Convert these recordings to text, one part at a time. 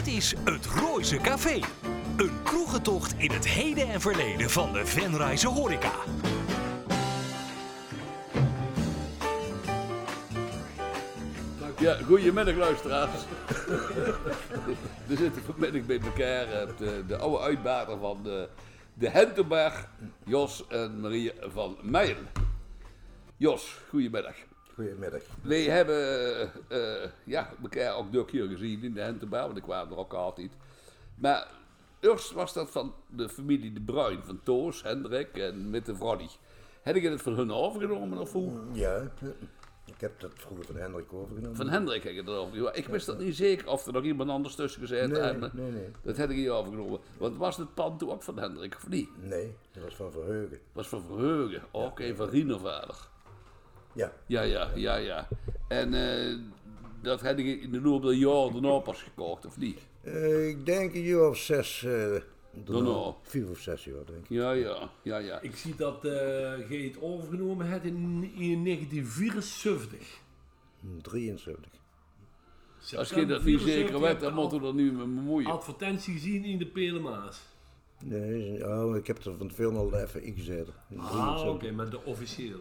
Dit is het Rooise Café. Een kroegentocht in het heden en verleden van de Venrayse horeca. Ja, goedemiddag luisteraars. We zitten vanmiddag bij elkaar op de oude uitbater van de Hentenberg, Jos en Marie van Meijen. Jos, goedemiddag. Goedemiddag. Wij hebben elkaar ook 2 keer gezien in de Hentenberg, want ik kwam er ook altijd. Maar eerst was dat van de familie De Bruin, van Toos, Hendrik en met de Froddy. Heb je het van hun overgenomen of hoe? Ja, ik heb dat vroeger van Hendrik overgenomen. Van Hendrik heb je het overgenomen. Ik wist dat niet zeker of er nog iemand anders tussen gezeten. Nee. Dat heb ik hier overgenomen. Want was het pand toen ook van Hendrik of niet? Nee, dat was van Verheugen. Dat was van Verheugen. Oké, van Rienervader. Ja. Ja. En dat heb ik in de loop der jaren daarna pas gekocht, of niet? Ik denk een jaar of 6. Daarna. 4 of 6 jaar, denk ik. Ja. Ik zie dat je het overgenomen hebt in 1974. 73. Als je dat niet zeker weet, dan moeten we er nu mee bemoeien. Advertentie gezien in de Pelemaas. Nee, ik heb er van veel al even ingezet. Oké, maar de officiële.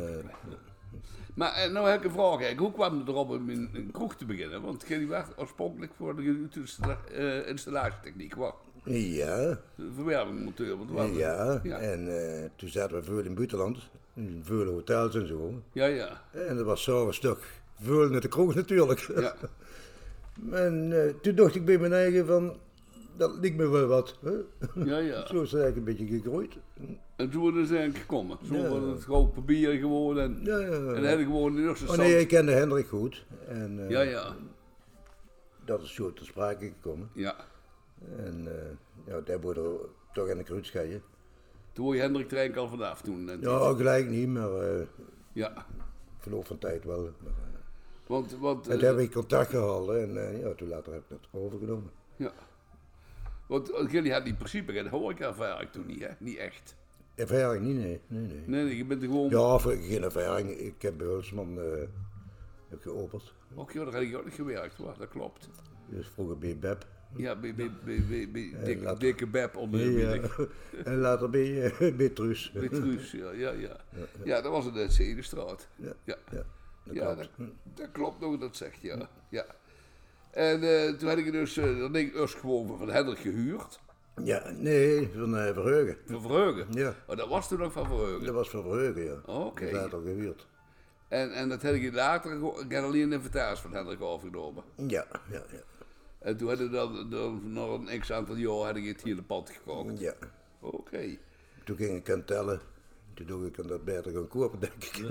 Maar nou heb ik een vraag eigenlijk. Hoe kwam het erop om in een kroeg te beginnen? Want jullie waren oorspronkelijk voor de installatietechniek. Wat? Ja. Verwervingmonteur. Ja. En toen zaten we veel in het buitenland. In veel hotels en zo. Ja. En dat was zo een stuk veel naar de kroeg natuurlijk. Ja. En toen dacht ik bij mijn eigen van, dat lijkt me wel wat. Hè? Ja. Zo is het eigenlijk een beetje gegroeid. En toen is het eigenlijk gekomen. Zo was het gewoon papier gewoon en dan heb ik gewoon de eerste stand. Nee, ik kende Hendrik goed. En, Ja. Dat is zo ter sprake gekomen. Ja. En daar wordt er toch in de kruid scheiden. Toen word je Hendrik Trenk al vanaf toen. Ja, gelijk niet, maar Ja. verloop van tijd wel. Want en toen heb ik contact gehouden en toen later heb ik dat overgenomen. Ja. Want jullie hadden in principe geen horeca-ervaring toen niet, hè? Niet echt. Ervaring niet, nee. Nee, je bent er gewoon... Ja, geen ervaring. Ik heb bij Hulsman heb geopend. Och joh, daar heb ik ook niet gewerkt, hoor. Dat klopt. Dus vroeger bij Beb. Ja, bij dikke Beb onder de middag. En later bij Truus. Bij Truus, ja. Ja, dat was in de Zedenstraat. Ja, dat klopt nog, dat zegt, ja. En toen had ik dus, dan denk ik eerst gewoon van Hendrik gehuurd. Ja, nee, van Verheugen. Van Verheugen? Ja. Oh, dat was toen ook van Verheugen? Dat was van Verheugen, ja. Oké. Dat had al gehuurd. En dat heb ik later, ik had alleen een inventaris van Hendrik overgenomen. Ja. En toen had ik dan nog een x-aantal jaar had ik het hele pand gekocht. Ja. Oké. Toen ging ik aan tellen. Toen dacht ik aan dat beter gaan kopen, denk ik.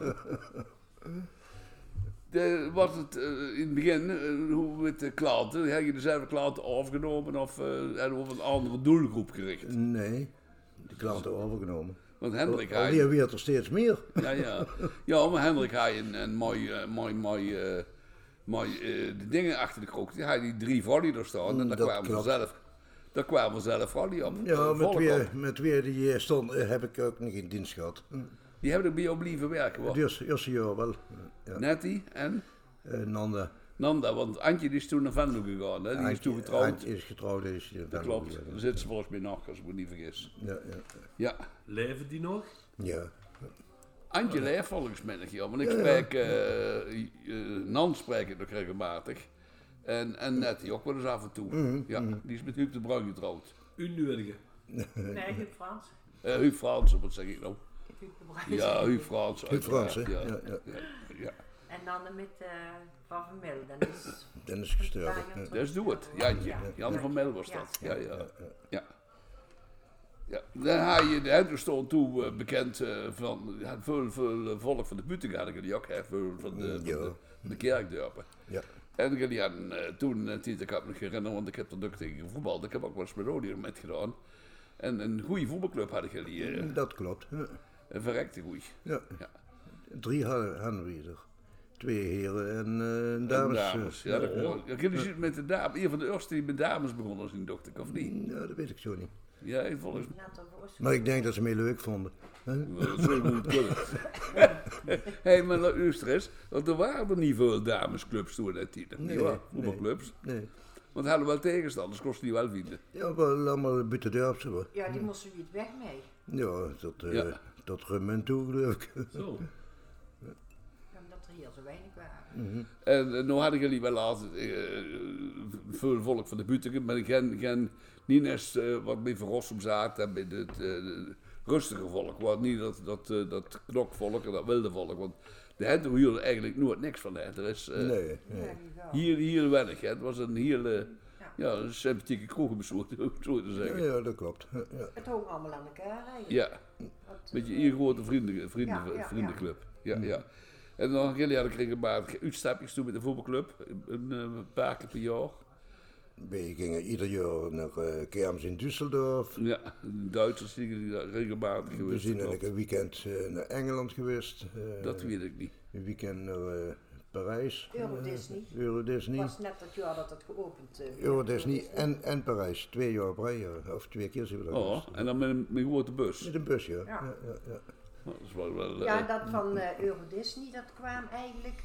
Was het in het begin, hoe met de klanten, heb je dezelfde klanten overgenomen of op een andere doelgroep gericht? Nee, de klanten overgenomen. Want Hendrik Alweer weer er steeds meer. Ja, maar Hendrik had een mooi de dingen achter de kroeg. Die had die 3 volley er staan en daar kwamen zelf volley op. Ja, met wie die stond heb ik ook nog in dienst gehad. Die hebben er bij jou blijven werken, hoor. Het eerste jaar wel. Ja. Nettie en? Nanda, want Antje die is toen naar Venlo gegaan, hè? Die is toen getrouwd. Antje is getrouwd, dat klopt, daar zit ze volgens mij nog, als ik me niet vergis. Ja. Leven die nog? Ja. Antje leeft volgens mij nog, ja, want ik spreek, Nan spreek ik nog regelmatig. En Nettie ook wel eens af en toe. Die is met Huub de Bruin getrouwd. Unnodige. Nee, Huub Frans. Huub Frans, wat zeg ik nou? Huub de Bruin. Ja, Huub Frans. Huub Frans, hè? Ja. En dan met Van Vermel, Dan is gestorven. Dus doe het, Jantje. Jan van Mel was dat. Ja. Dan had je de Henderstone toe bekend van veel volk van de buurt hadden die ook, hè, veel van de kerkdorpen. Ja. En jullie hadden toen, ik heb me herinneren, want ik heb er ook tegen gevoetbald, ik heb ook wel eens Melodium met gedaan. En een goede voetbalclub hadden jullie. Dat klopt. Een verrekte goeie. Ja. 3 hadden we er. 2 heren en dames. Ja, dat klopt. Jullie zitten met de dames, een van de eerste die met dames begonnen als dacht ik, of niet? Ja, dat weet ik zo niet. Ja, volgens mij. Maar ik denk dat ze mij leuk vonden. Dat zou goed kunnen. Hé, maar luister eens, want er waren er niet veel damesclubs toen in die tijd. Voetbalclubs. Nee. Want hadden wel tegenstanders, kost die wel vinden. Ja, wel allemaal buiten de afzien. Hoor. Ja, die moesten weer weg mee. Ja, tot Rummen toe geloof ik. Zo. Omdat er hier zo weinig waren. En nu hadden jullie wel laatst veel volk van de buiten, maar ik ken niet eens wat meer van Rossum zaten en bij het rustige volk. Want niet dat knokvolk en dat wilde volk. Want de Henten hier eigenlijk nooit niks van. Hè. Er is Nee. hier weinig. Hè. Het was een hele een sympathieke kroegenbezoek, om het zo te zeggen. Ja, dat klopt. Ja. Het hoog allemaal aan elkaar eigenlijk. Ja, Wat, met je hier grote ja. vriendenclub. Ja. En dan jullie hadden regelmatig uitstapjes toen met de voetbalclub, een paar keer per jaar. We gingen ieder jaar naar kermis in Düsseldorf. Ja, Duitsers die regelmatig We geweest. zijn eigenlijk een weekend naar Engeland geweest. Dat weet ik niet. Een weekend naar Parijs. Euro Disney. Euro Disney. Het was net dat jaar dat het geopend werd. Euro Disney en Parijs. 2 jaar op rij, of 2 keer zijn we daar Oh, geweest. en dan met een grote bus. Met een bus, ja. Ja. Ja. Dat is wel Ja, dat van Euro Disney, dat kwam eigenlijk.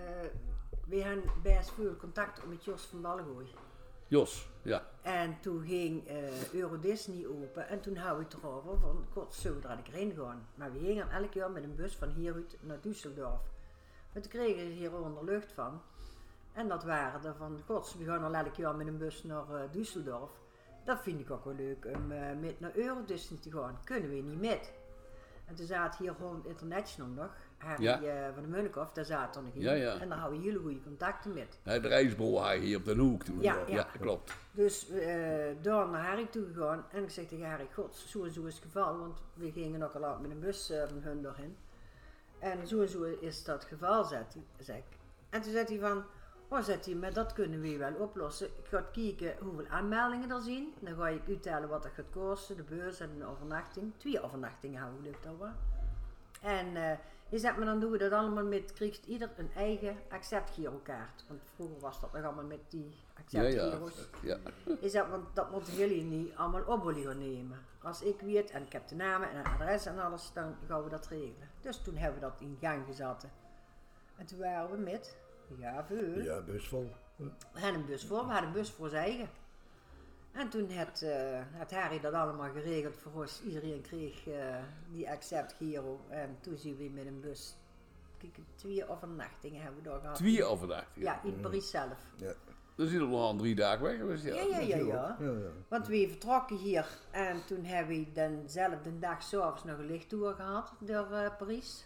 We hadden best veel contact met Jos van Balgooi. Jos, ja. En toen ging Euro Disney open en toen hadden we het erover van, god, zullen we er eigenlijk heen gaan? Maar we gingen elk jaar met een bus van hieruit naar Düsseldorf. Maar toen kregen ze hier onder lucht van. En dat waren er van, god, we gaan al elk jaar met een bus naar Düsseldorf. Dat vind ik ook wel leuk om met naar Euro Disney te gaan. Kunnen we niet met. En toen zaten hier Holland International nog. Harry van de Munnikhoff, daar zaten er nog in. Ja. En daar hadden we hele goede contacten met. De reisbol hier op de hoek toen. Ja. Klopt. Dus daar naar Harry toe gegaan en ik zeg tegen Harry, god, zo en zo is het geval, want we gingen ook al met een bus van hun doorheen. En zo is dat geval, zeg ik. En toen zei hij van, maar dat kunnen we wel oplossen. Ik ga kijken hoeveel aanmeldingen er zijn. Dan ga ik uittellen wat dat gaat kosten, de beurs en de overnachting. 2 overnachtingen hebben we gelukt al wel. En je zegt me, dan doen we dat allemaal met, krijgt ieder een eigen acceptgirokaart. Want vroeger was dat nog allemaal met die acceptgiro's. Ja. Je zegt, want dat moeten jullie niet allemaal op willen gaan nemen. Als ik weet, en ik heb de namen en het adres en alles, dan gaan we dat regelen. Dus toen hebben we dat in gang gezet. En toen waren we met, veel. Ja, bus vol. We hadden een bus voor, we hadden een bus voor zijn eigen. En toen had Harry dat allemaal geregeld voor ons. Iedereen kreeg die accept Giro. En toen zien we met een bus. Kijk, 2 overnachtingen hebben we daar gehad. 2 overnachtingen? Ja, in Parijs zelf. Ja. Dan zit er nog al 3 dagen weg geweest. Ja. Want we vertrokken hier en toen hebben we dezelfde dag 's avonds nog een lichttour gehad door Parijs.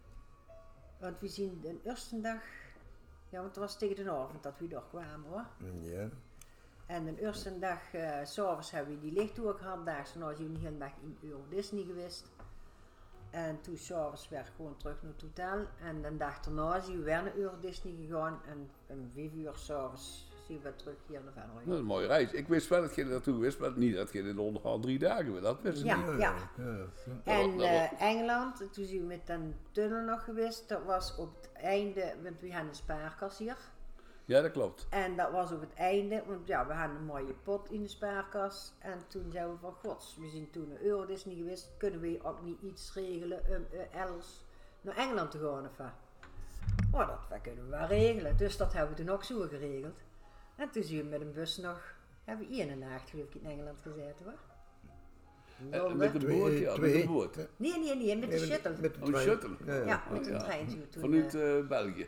Want we zien de eerste dag, ja, want het was tegen de avond dat we doorkwamen hoor. Ja. En de eerste dag, 's avonds hebben we die lichttour gehad, daags daarna zijn we de hele dag in Euro Disney geweest. En toen 's avonds weer gewoon terug naar het hotel. En de dag daarna zijn we weer naar Euro Disney gegaan en om 5 uur 's avonds zien we terug hier naar Venlo. Dat is een mooie reis. Ik wist wel dat je er naartoe wist, maar niet dat je er nog al 3 dagen bent. Dat wist ik niet. Ja. En Engeland, toen zijn we met een tunnel nog geweest. Dat was op het einde, want we hadden een spaarkas hier. Ja, dat klopt. En dat was op het einde, want ja, we hadden een mooie pot in de spaarkas. En toen zeiden we van, gods, we zijn toen naar Euro Disney geweest. Kunnen we ook niet iets regelen om elders naar Engeland te gaan of wat? Oh, dat kunnen we wel regelen. Dus dat hebben we toen ook zo geregeld. En toen zijn we met een bus nog, hebben we 1 nacht geloof ik in Engeland gezeten hoor. Met de boot, ja, met de boot. Nee, met de shuttle. Met de Oh, shuttle. Ja, met een trein zien we toen. Vanuit België.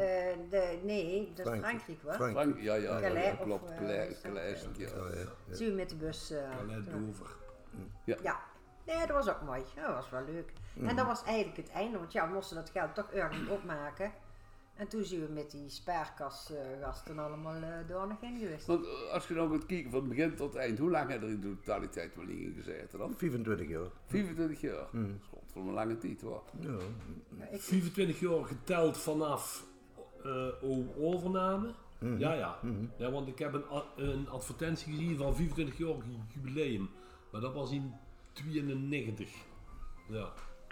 Nee, dat is Frankrijk hoor. Frank, ja, Calais of, klopt. Calais, ja. Zien we met de bus. Net over. Ja, nee, dat was ook mooi. Dat was wel leuk. En dat was eigenlijk het einde, want ja, we moesten dat geld toch ergens opmaken. En toen zijn we met die spaarkasgasten allemaal door nog heen geweest. Want als je nou gaat kijken van begin tot eind, hoe lang heb je er in de totaliteit wel in gezeten dan? 25 jaar. 25 jaar. Dat is god voor een lange tijd hoor. Ja. 25 jaar geteld vanaf overname. Ja, want ik heb een advertentie gezien van 25 jaar jubileum. Maar dat was in 92. Ja.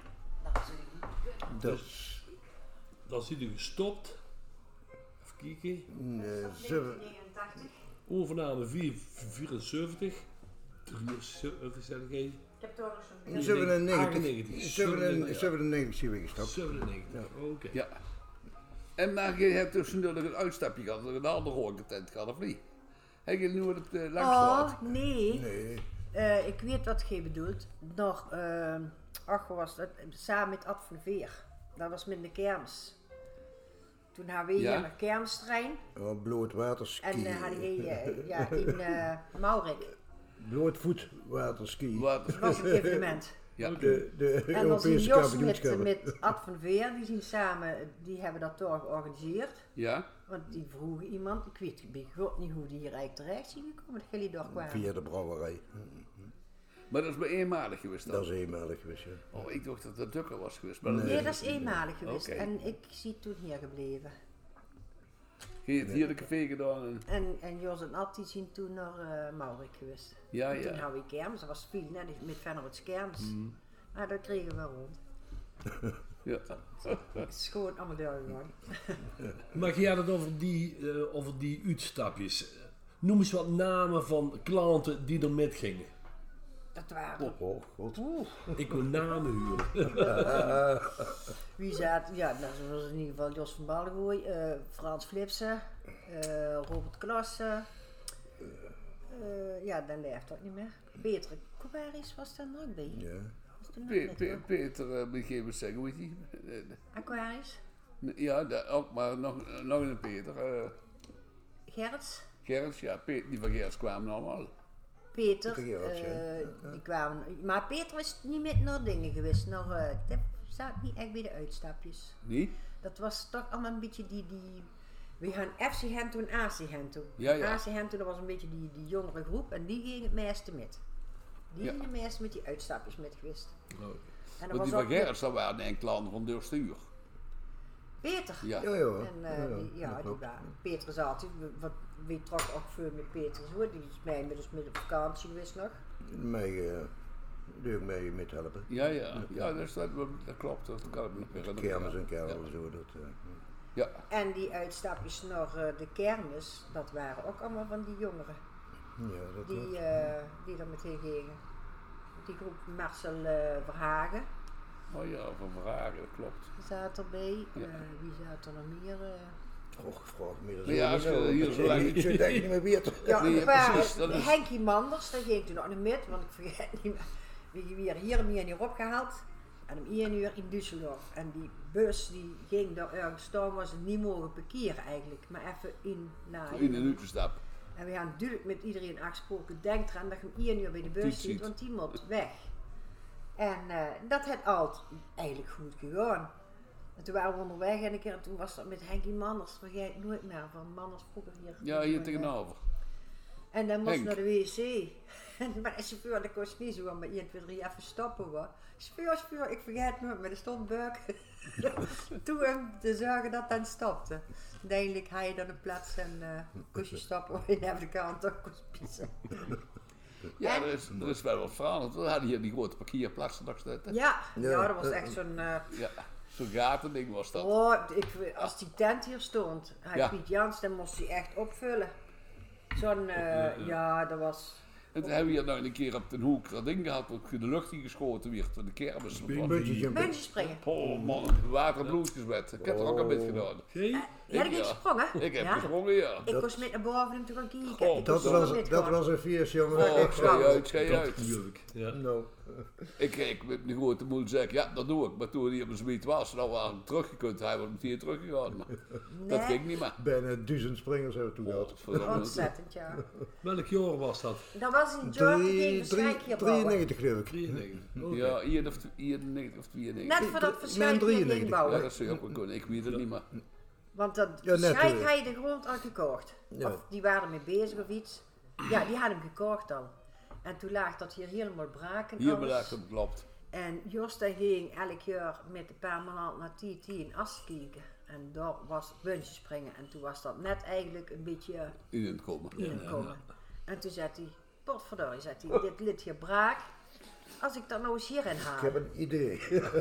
Dus Dan zit u gestopt. Even kijken. 1989. Overname 74. 73. Ik heb toch nog zo'n 97 97 zijn we gestapt. 97, oké. Ja. En maar je hebt tussendoor nog een uitstapje gehad, een andere horecatent gehad of niet? Heb je nu het Langstraat? Nee. Nee. Ik weet wat je bedoelt. Nog, wat was dat? Samen met Ad van Veer. Dat was met de kermis. Toen hadden we hier een kermistrein. Oh, blootwaterski. En hadden we in Maurik. Blootvoetwaterski. Dat was een evenement. Ja. De En dan zien Europese Jos kampioenschappen. met Ad van Veer, die zien samen, die hebben dat toch georganiseerd. Ja? Want die vroegen iemand, ik weet niet hoe die hier eigenlijk terecht zijn gekomen, dat jullie door kwamen. Via de brouwerij. Maar dat is maar eenmalig geweest dan? Dat is eenmalig geweest, ja. Oh, ik dacht dat dat dukker was geweest. Maar Nee, dat is eenmalig geweest. Oké. En ik zie toen hier gebleven. Je hebt hier de café gedaan En Jos en Ad die zijn toen naar Maurik geweest. Ja, En toen ja. hadden we kermis, dat was veel, net met Vennerots kermis. Maar dat kregen we rond. Ja. Het is gewoon allemaal doorgegaan. Maar je had het over die uitstapjes. Noem eens wat namen van klanten die er met gingen. Dat waren. Oh, god. Ik wil namen huren. Wie zat? Ja, dat was in ieder geval Jos van Balgooi, Frans Flipsen, Robert Klassen. Ja, dan leeft dat niet meer. Peter Couvaris was daar nog bij. Ja. Was er nog met, hoor. Peter, moet je even zeggen, hoe heet die? Aquarius, Ja, ook, maar nog een Peter. Gerrits, Gerrits, ja, die van Gerrits kwamen allemaal. Peter, Gerrits, ja. die kwamen. Maar Peter is niet met naar dingen geweest. Dat staat niet echt bij de uitstapjes. Nee? Dat was toch allemaal een beetje die we gaan FC Hento en AC Hento. Ja. AC Hento, dat was een beetje die jongere groep en die ging het meeste met. Die ging het meeste met die uitstapjes met geweest. Oh. En dat Want was die van ook Gerrits, dat waren denk ik klanten van Durstuur. Peter. Ja. Ja, ja. En die waren. Peter is altijd, we trokken ook veel met Peter hoor. Die is mij dus met op vakantie geweest nog. Doe ik mee met helpen. Ja, dat klopt, dat kan ik niet meer herinneren. Kermis en kerel, Ja. zo. Ja. En die uitstapjes naar de kermis, dat waren ook allemaal van die jongeren. Ja, dat Die er meteen gingen. Die groep Marcel Verhagen Oh ja, van Vragen, dat klopt. zat erbij. Ja. Wie zat er nog meer? Och, vraag me dat Ja, als je hier zo lang- Ik denk niet meer weten. Ja, Nee, er waren precies, dat is- Henkie Manders, daar ging toen nog niet met, want ik vergeet niet meer. We hebben hier hem 1 uur opgehaald en om 1 uur in Düsseldorf. En die bus die ging daar ergens staan, was het niet mogen parkeren eigenlijk, maar even in naar. In een uurtestap. En we gaan natuurlijk met iedereen afgesproken, denk eraan dat je om 1 uur bij de Die bus zit, ziet. want die moet weg. En dat had altijd eigenlijk goed gegaan. En toen waren we onderweg en toen was dat met Henkie Manders, vergeet nooit meer, van Manders vroeger hier. Ja, hier tegenover. En dan moest Henk. naar de wc. Maar de chauffeur, dat kost niet zo, maar 1, 2, 3 even stoppen hoor. Chauffeur, ik vergeet nooit, maar er stond buik. Toen hem te zorgen dat dan stopte. Uiteindelijk had je dan een plaats en kost je stoppen en even de kant ook kost pissen. Ja, er is wel wat veranderd. We hadden hier die grote parkeerplaatsen nog steeds. Ja, dat was echt zo'n... Ja, zo'n gatending was dat. Als die tent hier stond, had Ja. Piet Jans, dan moest hij echt opvullen. Zo'n, dat was... En toen hebben we hier nog een keer op de hoek dat ding gehad dat in de lucht ingeschoten werd van de kermis. Bungee Bungee springen. Oh man, water en bloedgeswet. Ik heb er ook een beetje gedaan. Heb je gesprongen? Ik heb Ja. gesprongen, ja. Ik was met naar boven om te gaan kijken. Goh, Ik Dat was was, met dat gewoon. was een feest, jongen. Oh, schei uit. Tuurlijk. Ja. Nou, Ik kreeg met een grote moeder zeggen, ja dat doe ik. Maar toen hij op een zoiets was, nou waren we teruggekund, hij was meteen teruggegaan. Maar dat Nee. ging niet meer. bijna 1000 springers hebben we toen gehad. Verdomme. Ontzettend, ja. Welk jaar was dat? Dat was in Jork, die ging verschrijk hier bouwen. 93 geloof ik. 93. Oké. Ja, 91 of 92. Net voordat Mijn verschrijk hier 93. ging Ja, bouwen. dat zou je ook wel kunnen. Ik weet het niet meer. Want dat Ja, net, verschrijk had je de grond al gekocht. Ja. Of die waren ermee bezig of iets. Ja, die hadden hem gekocht al. En toen lag dat hier helemaal braak en Hier alles. bedacht het klopt. En Josta ging elk jaar met een paar maanden naar TT in Ast kijken. En daar was bungee springen. En toen was dat net eigenlijk een beetje In het komen. inkomen. En toen zei hij, potverdorie, zei hij, dit ligt hier braak. Als ik dat nou eens hierin haal. Ik heb een idee.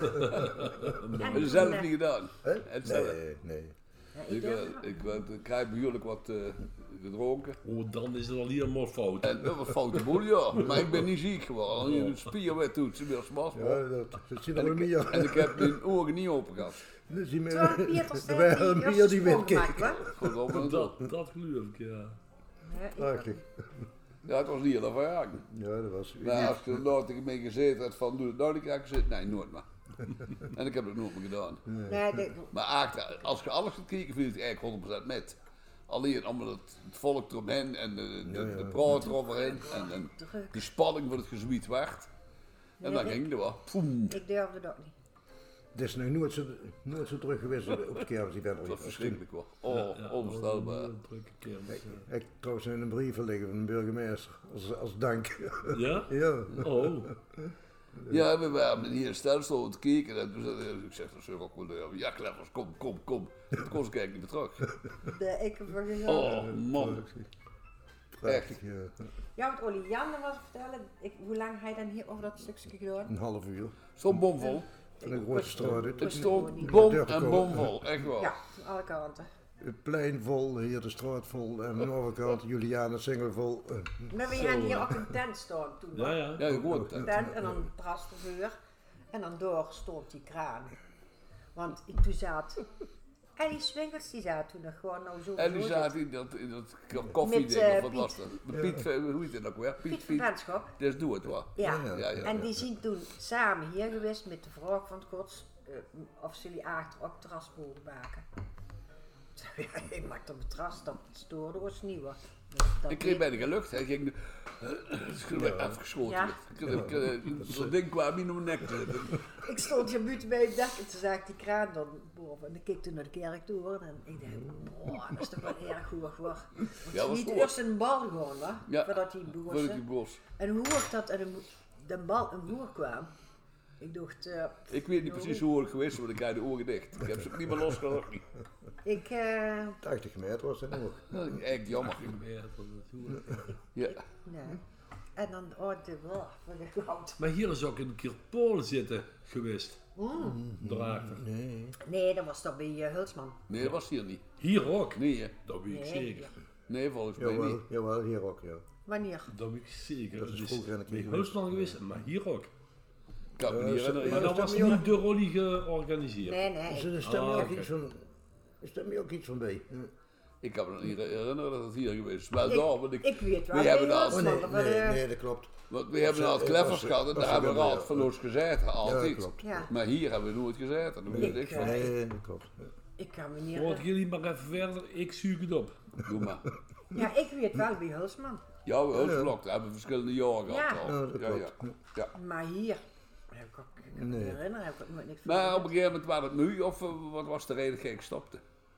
Heb je zelf niet gedaan? Hè? Het zelf. Nee. Ja, Ik krijg behoorlijk wat gedronken. Oh, dan is het al helemaal fout. En dat was foute boel, ja. Maar ik ben niet ziek geworden. Je een spierwet doet, ze weer smas. Ja, dat zit er nog niet En aan. ik heb mijn ogen niet open gehad. Dat zien Terwijl we. Pieter Er zei waren die meer die sprong wegkeken. maakt, hoor. Verdomme. Dat geloof ik, ja. Ja, ik Prachtig. Ja, het was niet heel ervaring. Ja, dat was... Maar als je er nooit tegen mij gezeten had van doe het nou, dan krijg ik gezeten. Nee, nooit meer. En ik heb het nooit meer gedaan. Nee, Maar als je alles gaat kijken, vind ik het eigenlijk 100% met. Alleen omdat het volk eromheen en de praat eroverheen en die spanning van het gebied werd. En dan ging er wel. Poem. ik durfde dat niet. Het is nog nooit zo druk geweest op het kermisevent. Dat was verschrikkelijk hoor. Oh, onvoorstelbaar. Een drukke kermis. Ik heb trouwens in een brief liggen van de burgemeester als dank. Ja? Ja. Oh. Ja, we waren hier in Stelsel te kijken en toen zei ik zeg, dat is ook wel, ja Clevers, kom. Toen kon ze kijken niet meer terug. Ik heb er gezegd. Oh man. Prachtig, ja. Ja, want Olly Janne was vertellen, hoe lang hij dan hier over dat stukje gedaan? Een half uur. Zo'n bomvol. Van een grote straat. Het stond bom en bomvol, echt wel. Ja, van alle kanten. Het plein vol, hier de straat vol en aan de overkant Juliana Singel vol. Maar we hadden hier ook een tent staan toen. Ja, ja. Ja, gewoon. Een tent en dan terras de vuur. En dan door stond die kraan. Want toen zat... En die swingers die zaten toen nog gewoon nou zo. En die zaten in dat koffieding of wat Piet. was dat? Piet, hoe heet het ook weer? Piet van Benschop. Dus doe het wel. Ja. Ja. En die zijn toen samen hier geweest met de vraag van het gods of ze jullie achter ook terras mogen maken. Ja, ik maakte op het terras, dat stoorde ons niet hoor. Ik kreeg bijna gelukt, hij ging afgeschoten. Ja. Zo'n ding kwam in mijn nek te zitten. Ik stond hier buiten bij het dak en toen zag ik die kraan dan boven. En ik keek toen naar de kerk toe hoor. En ik dacht, boah, dat is toch wel erg goed hoor. Want Ja, ze was niet goed. eerst een bal gewoon hoor, Ja. voordat hij Voordat die boos. bos. En hoe hoog dat er de bal een boer kwam. Ik dacht, Ik weet niet precies hoe het geweest is, want ik had de ogen dicht. Ik heb ze ook niet meer losgelaten. ik, 80 meter was het nog. Dat is echt jammer. Ja. nee. En dan, wat een goud. Maar hier is ook een keer Polen zitten geweest. Daarachter. Nee, dat was toch bij Hulsman. Nee, dat was hier niet. Hier ook. Nee, hè? Dat weet ik Nee. zeker. Nee, volgens mij niet. Jawel, hier ook, ja. Wanneer? Dat weet ik zeker. Dat is Dus vroeger in de bij keer Hulsman geweest, maar hier ook. Ik kan me niet herinneren. Maar dat is was dat niet niet door Olly georganiseerd. Nee. Er stem je ook oké. iets van... Er stem je ook iets van bij. Ik kan me niet herinneren dat het hier geweest is. Wel daar, want Ik weet wel. we hebben bij dat- Hulsman, maar, Nee, dat klopt. want we hebben al het Clevers gehad en daar hebben we al van ons gezeten, Ja, altijd. klopt. Ja, Maar hier hebben we nooit gezeten, daar weet ik niks van. Nee, dat klopt. ik kan me niet Hoort herinneren. jullie maar even verder, ik zuig het op. Doe maar. Ja, ik weet wel bij Hulsman. Ja, we Hulsblok, daar hebben we verschillende jaren Ja. gehad. al. Ja, dat klopt. Ja. Maar hier, heb ik ook, ik kan me Nee. niet herinneren, heb ik ook nooit niks van Maar op een gehoord. gegeven moment was het nu, of wat was de reden dat ik stopte?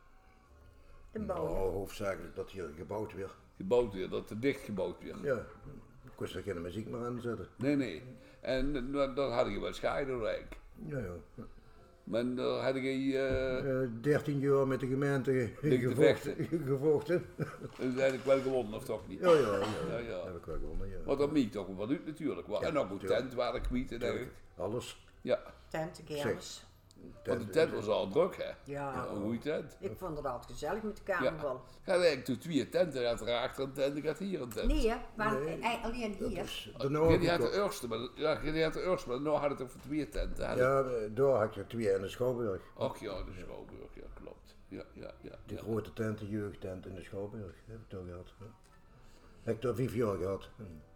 De bouw. Nou, hoofdzakelijk dat hier gebouwd werd. Gebouwd weer, dat het dicht gebouwd weer. Ja, ik kon er geen muziek meer aan zetten. Nee. En dan had ik wel scheiden eigenlijk. Ja, ja. Maar dan had ik 13 jaar met de gemeente te vechten. gevochten. uiteindelijk wel gewonnen, of toch niet? Ja. Ja. Heb ik wel gewonnen, ja. Want dat miek toch wat uit natuurlijk. Ja, En ook een tuurlijk. tent waar ik kwiet en eigenlijk. Alles. Ja, Tent, kermis. want de tent was al druk hè. Ja. Een goede tent. Ik vond het altijd gezellig met de Ja. carnaval. Ik had eigenlijk toen 2 tenten, ik had er achter een tent, ik had hier een tent. Nee, hè, maar alleen hier. De Ja, die had de eerste, maar nu had het over 2 tenten. Ja, daar had je 2 in de Schouwburg. Och ja, de Schouwburg, ja klopt. Ja. Die grote tent, de jeugdtent in de Schouwburg. Heb ik daar gehad. Ja. Heb ik daar 5 jaar gehad.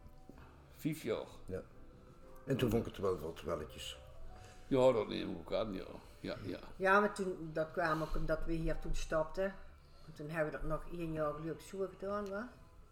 5 jaar. Ja. En toen vond ik het wel wat welletjes. Ja, dat neem ik ook aan, ja. Ja. Ja, maar toen, dat kwam ook omdat we hier toen stopten. En toen hebben we dat nog 1 jaar leuk zo gedaan, hoor.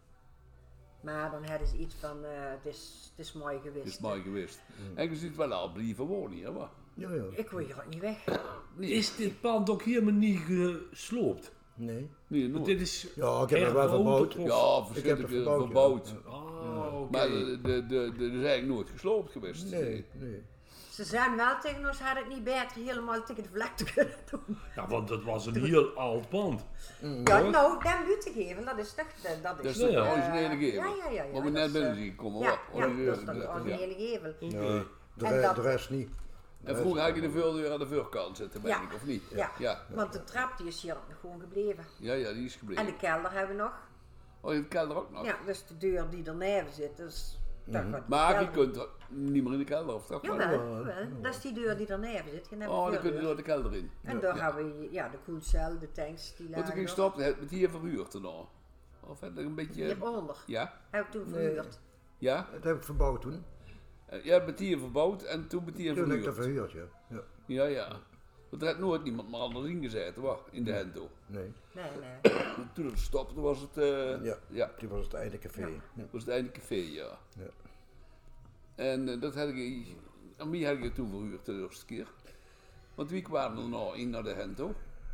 Maar dan hadden ze iets van, het is mooi geweest. Het is mooi geweest. En je ziet wel al blijven wonen hier, maar. Ja. Ik wil hier ook niet weg. Is dit pand ook helemaal niet gesloopt? Nee. Nee, Want nooit. dit is Ja, ik heb het wel herbouwd, verbouwd. of- Ja, Ik verschillende heb keer het verbouwd. Oh, oké. Maar er is eigenlijk nooit gesloopt geweest. Nee. Ze zijn wel tegen ons, hadden het niet beter helemaal tegen de vlakte kunnen doen. Ja, want dat was een heel oud pand. Ja, nou, dan buitengevel, dat is toch, Dat is Ja, de ja. originele gevel. Ja. Waar we dat net is, binnen zien komen. Ja, hoor. dat is toch de Ja. originele gevel. Ja, En dat- de rest niet. En vroeger had je de voordeur aan de voorkant zitten, denk Ja. ik, of niet? Ja, want de trap die is hier gewoon gebleven. Ja, die is En gebleven. de kelder hebben we nog. Oh, je hebt de kelder ook nog. Ja, dus de deur die ernaast zit, dus... dat gaat de Maar je kelder. kunt er niet meer in de kelder, of toch? Jawel, dat is die deur die ernaast zit. Je hebt Oh, een dan kun je voordeur. door de kelder in. En daar hebben we de koelcel, de tanks, die Want lagen ik ging nog. stoppen, het met hier verhuurd daarna. Of heb je een beetje... Hieronder. Ja? Heb ik toen verhuurd. Ja? Dat heb ik verbouwd toen. Je hebt het hier verbouwd en toen ben je hier Toen heb ik dat verhuurd. verhuurd, ja. Ja. Want er had nooit niemand meer anders ingezeten, hoor, in de Hento. Nee. Nee. Toen het stopte was het... ja. Toen was het einde café. Ja. Dat was het einde café, ja. Ja. En dat had ik... Aan wie had ik het toen verhuurd de eerste keer? Want wie kwamen er nou in naar de Hento?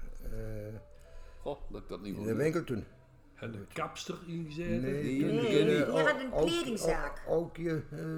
Dat ik dat niet In meer de winkel toen. En de kapster ingezeten? Nee, Nee, die had een Ook- kledingzaak. Ook je...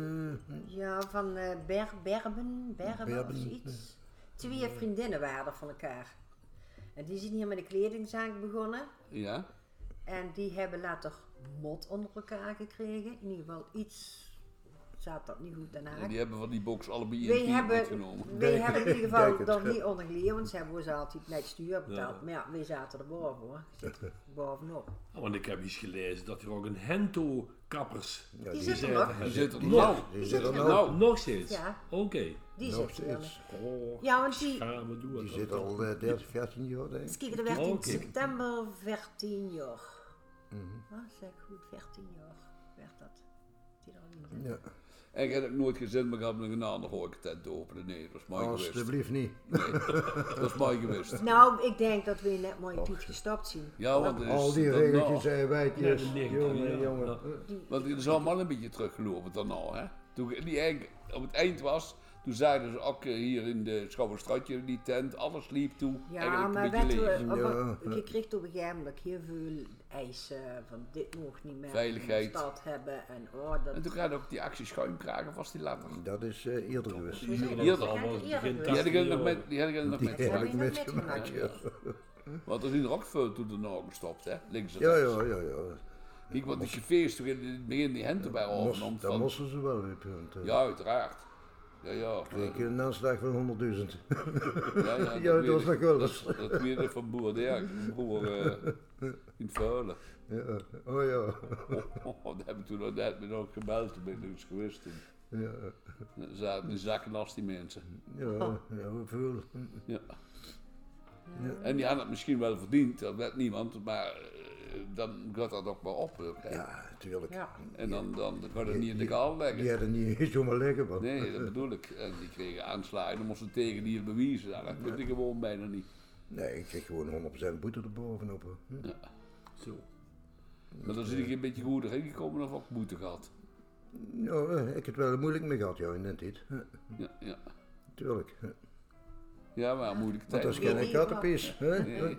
Ja, van Berben of Berben. zoiets. 2 vriendinnen waren er van elkaar. En die zijn hier met de kledingzaak begonnen. Ja? En die hebben later mot onder elkaar gekregen. In ieder geval iets zat dat niet goed Den Haag. En die hebben van die box allebei Wij in hebben genomen. in ieder geval Denk er het. niet onder gelegen, want ze hebben ons altijd net stuur betaald. Ja. Maar ja, wij zaten er boven hoor. Zitten bovenop. Oh, want ik heb eens gelezen dat er ook een Hento-kappers Ja, Die die zit er nog. Die zit er Nog? nou. Die zit er er nou. Nog steeds? Ja. Oké. Die Nog zit er. steeds. Oh, Ja, want die... gaan we doen. Die zit al 30, 14 jaar, denk Dus ik. kijk, er werd in Oké. september 14 jaar. Mhm. Zeg ik goed, 14 jaar werd dat. Die er al in zit. Ja. En ik heb ook nooit gezin meer gehad om een andere horecatent te openen. Nee, dat was mooi geweest. Alsjeblieft niet. Dat was mooi geweest. Nou, ik denk dat we net mooi iets gestopt zien. Ja, want er is Al die dat regeltjes nou. en wijtjes. Ja, de 90, Jongen, ja. jongen. Ja. Want het is allemaal een beetje teruggelopen daarna, hè. Toen die eigenlijk op het eind was, toen zeiden ze ook hier in de Schouwenstradje, die tent, alles liep toe. Ja, eigenlijk maar een beetje weet leeg. Ja. je kreeg op een gegeven moment heel veel eisen van dit mocht niet meer Veiligheid. in de stad hebben en En toen dat... kregen ook die actie schuimkragen, was die later. Dat is eerder geweest. Hier dan. Allemaal Ja, begin die Die had ik er nog 80 met, die had ik er nog Die met heb gemaakt. ik nog met met gemaakt, ja. Want er zijn er ook veel toen de nou gestopt, hè. Links en Ja, rechts. ja. Kijk, want die cafés toen in het begin die henten bij overnomen. Dan Van, moesten ze wel weer punten. ja, uiteraard. Ja. Ik een aanslag van 100.000. Ja, Ja, dat was nog wel dat, eens. dat weet ik van boer Dirk, mijn broer in Vuilen. Ja. Oh ja. Dat heb ik toen net met ook gebeld, toen ben ik dus geweest. En Ja, er zaten in zakken naast die mensen. ja, hoeveel? Ja. En die hadden het misschien wel verdiend, dat weet niemand, maar dan gaat dat ook maar op. Hè. Ja, tuurlijk. Ja. En dan gaat het niet in de kaal leggen. Die hadden niet zomaar liggen, man. Nee, dat bedoel ik. En die kregen aanslagen, dan moesten ze tegen die bewijzen. Nou, dat kun je gewoon bijna niet. Nee, ik kreeg gewoon 100% boete erbovenop. Hè. Ja. Zo. Maar dan zit ik een beetje goed erin gekomen of ook boete gehad. Ja, ik heb het wel moeilijk mee gehad, ja, in de tijd. Ja. Tuurlijk. Ja, maar moeilijk Want dat tijd. is geen kattenpies. Nee.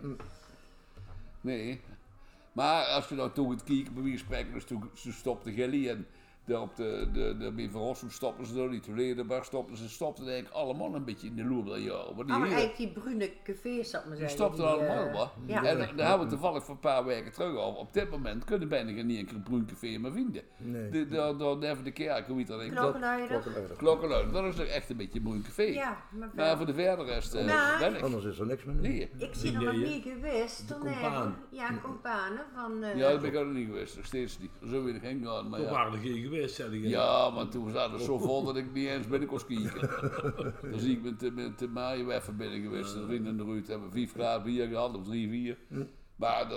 Nee. Maar als je nou toen het kijken bij wie spreken, dus toen stopte Gilly en daar op de bij Van Rossum stopten ze er, die Toledo stopten ze, stopten eigenlijk allemaal een beetje in de loer dat jaar. Maar die Maar hele- eigenlijk die brune cafés, zou ik maar die zeggen. stopten allemaal, hoor. Ja. En daar hebben we toevallig voor een paar weken terug over. Op dit moment kunnen bijna niet een bruin café meer vinden. Nee. Daar even de kerk, hoe heet dat? Klokkenluider. Klokkenluid, dat is toch echt een beetje een bruin café. Ja, Maar voor de verder rest Nou, weinig. Anders is er niks meer. Nee. Ik zie er nog Nee, niet geweest. de toen compaan. Ja, companen van... Ja, daar ben ik ook nog niet geweest, nog steeds niet. Zo wil ik heen gaan, maar Toen ja. waren er geen geweest, zei ik. Ja, maar toen zaten we zo vol dat ik niet eens binnen kon skiën. Dan zie ik met de Maaien even binnen geweest. De vrienden in de Ruud hebben 4 graden bier gehad, of 3, 4. Maar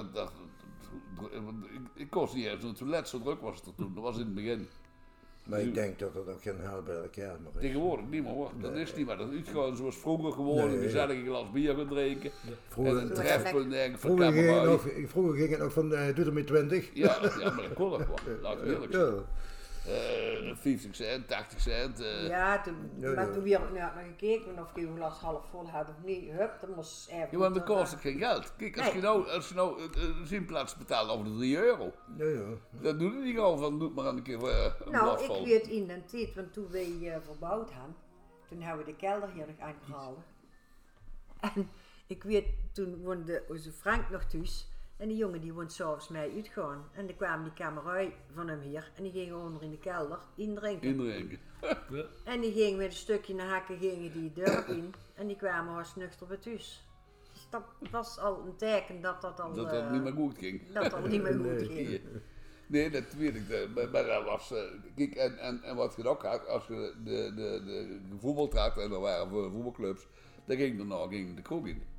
ik kost niet eens een toilet, zo druk was het er toen. Dat was in het begin. Maar ik denk dat het ook geen hel bij elkaar meer is. Tegenwoordig niet meer hoor. Dat is niet meer. Dat is gewoon zoals vroeger geworden. Nee. Gezellig een glas bier gaan drinken. En Vroeger, een trefpunt denk ik van vroeger, ging het Kamerui. nog, vroeger ging het nog van doe er met 20. Ja, maar dat kon ook wel. Laat ik eerlijk zijn. Ja. 50 cent, 80 cent. Ja, toen, Ja, maar ja. toen weer naar gekeken of ik een glas half vol had of niet. Hup, dan moest even... Ja, maar dat kost ook geen geld. Kijk, als je nou een zinplaats betaalt over de €3, Ja, ja. dan doe je niet gewoon van, doe maar een keer een Nou, glas vol. ik weet in een tijd, want toen wij verbouwd hadden, toen hebben we de kelder hier nog aangehouden. En ik weet, toen woonde onze Frank nog thuis. En die jongen die woont s'avonds mij uitgaan. En dan kwam die kamerui van hem hier. En die gingen onder in de kelder indrinken. Indrinken. En die gingen met een stukje naar hakken gingen die deur in. En die kwamen als nuchter bij thuis. Dus dat was al een teken dat dat al... Dat niet meer goed ging. Dat al niet meer goed ging. Nee, dat weet ik. Maar dat was... Kijk, en wat je ook had, als je de voetbal had, en er waren voetbalclubs, dan ging de kroeg in.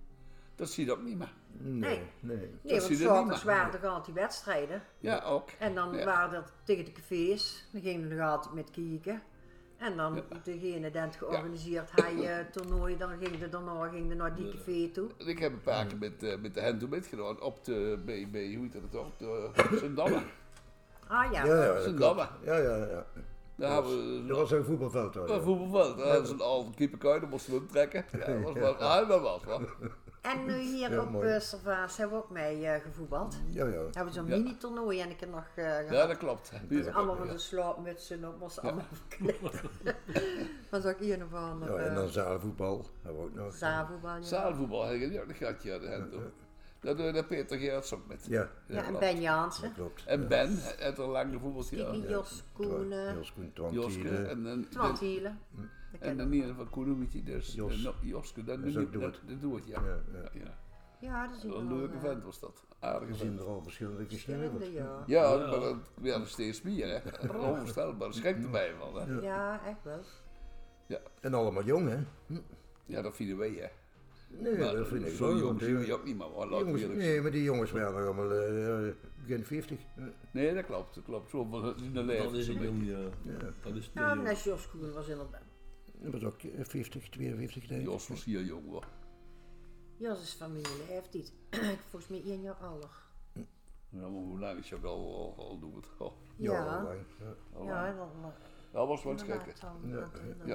Dat zie je ook niet meer. Nee. Nee, Dat want zie je niet s'avonds meer. waren er altijd wedstrijden. Ja, ook. En dan Ja. waren dat tegen de cafés. Dan gingen we nog altijd met kijken. En dan degene die het georganiseerd had toernooi, dan ging er naar die café toe. Ik heb een paar keer met de Hento gedaan op de bij hoe heet dat toch? De Sint-Damme. Ah ja. Ja, dat Sint-Damme. klopt. Ja. Daar hebben we Dat was een voetbalveld hoor. een voetbalveld. Daar hadden ze een oude keeperkuit, dan moesten we hem trekken. Ja, dat was wel. Ah, dat was wel. En nu hier Ja, op mooi. Servaas hebben we ook mee gevoetbald. Ja. Hebben we zo'n Ja. mini-toernooi en ik heb nog gehad. Ja, dat klopt. Dus allemaal van de slaapmutsen op, was allemaal verknipt. Was ook hier nog van Ja, en dan zaalvoetbal. Hebben we ook nog. zaalvoetbal. Ja. Zaalvoetbal heb je ook nog gehad, ja, de Hento. Daar doe je de Peter Gerards ook met. Ja, Ja, en klopt. Ben Jansen. klopt. En Ben, heeft er lang gevoetbald, ja. Kiki, Jos Koenen, Jos Koen, Joske Twantielen. en Twant Hielen. en dan niet van Koenen, weet je, dus Joske, dat is ook Doet. doet het, ja. Ja. Ja, dat is Een leuke vent was dat. Aardige We zien vent. er al verschillende verschillende, geschreven. ja. Ja, maar dat werden steeds meer, hè. Onvoorstelbaar, schrik erbij van, hè. Ja, echt wel. En allemaal jong, hè? Ja, dat vinden wij, hè. Nee, Maar dat vind ik zo wel. jong want zie die je ook niet, maar laten we jongens, eerlijk nee, maar die jongens waren nog allemaal begin 50. Nee, dat klopt. Zo van in de Dat leven. is zo'n een beetje. jong, dat is te Ja, jong. maar Jos Koenen was inderdaad. Dat was ook 50, 52 denk ik. Jos was hier jong, hoor. Jos is familie, hij heeft iets. Volgens mij 1 jaar ouder. Ja, maar hoe lang is je ook al doen het? Oh, Ja, Ja, lang, ja. ja, dat was wel inderdaad schrikken. al, Ja.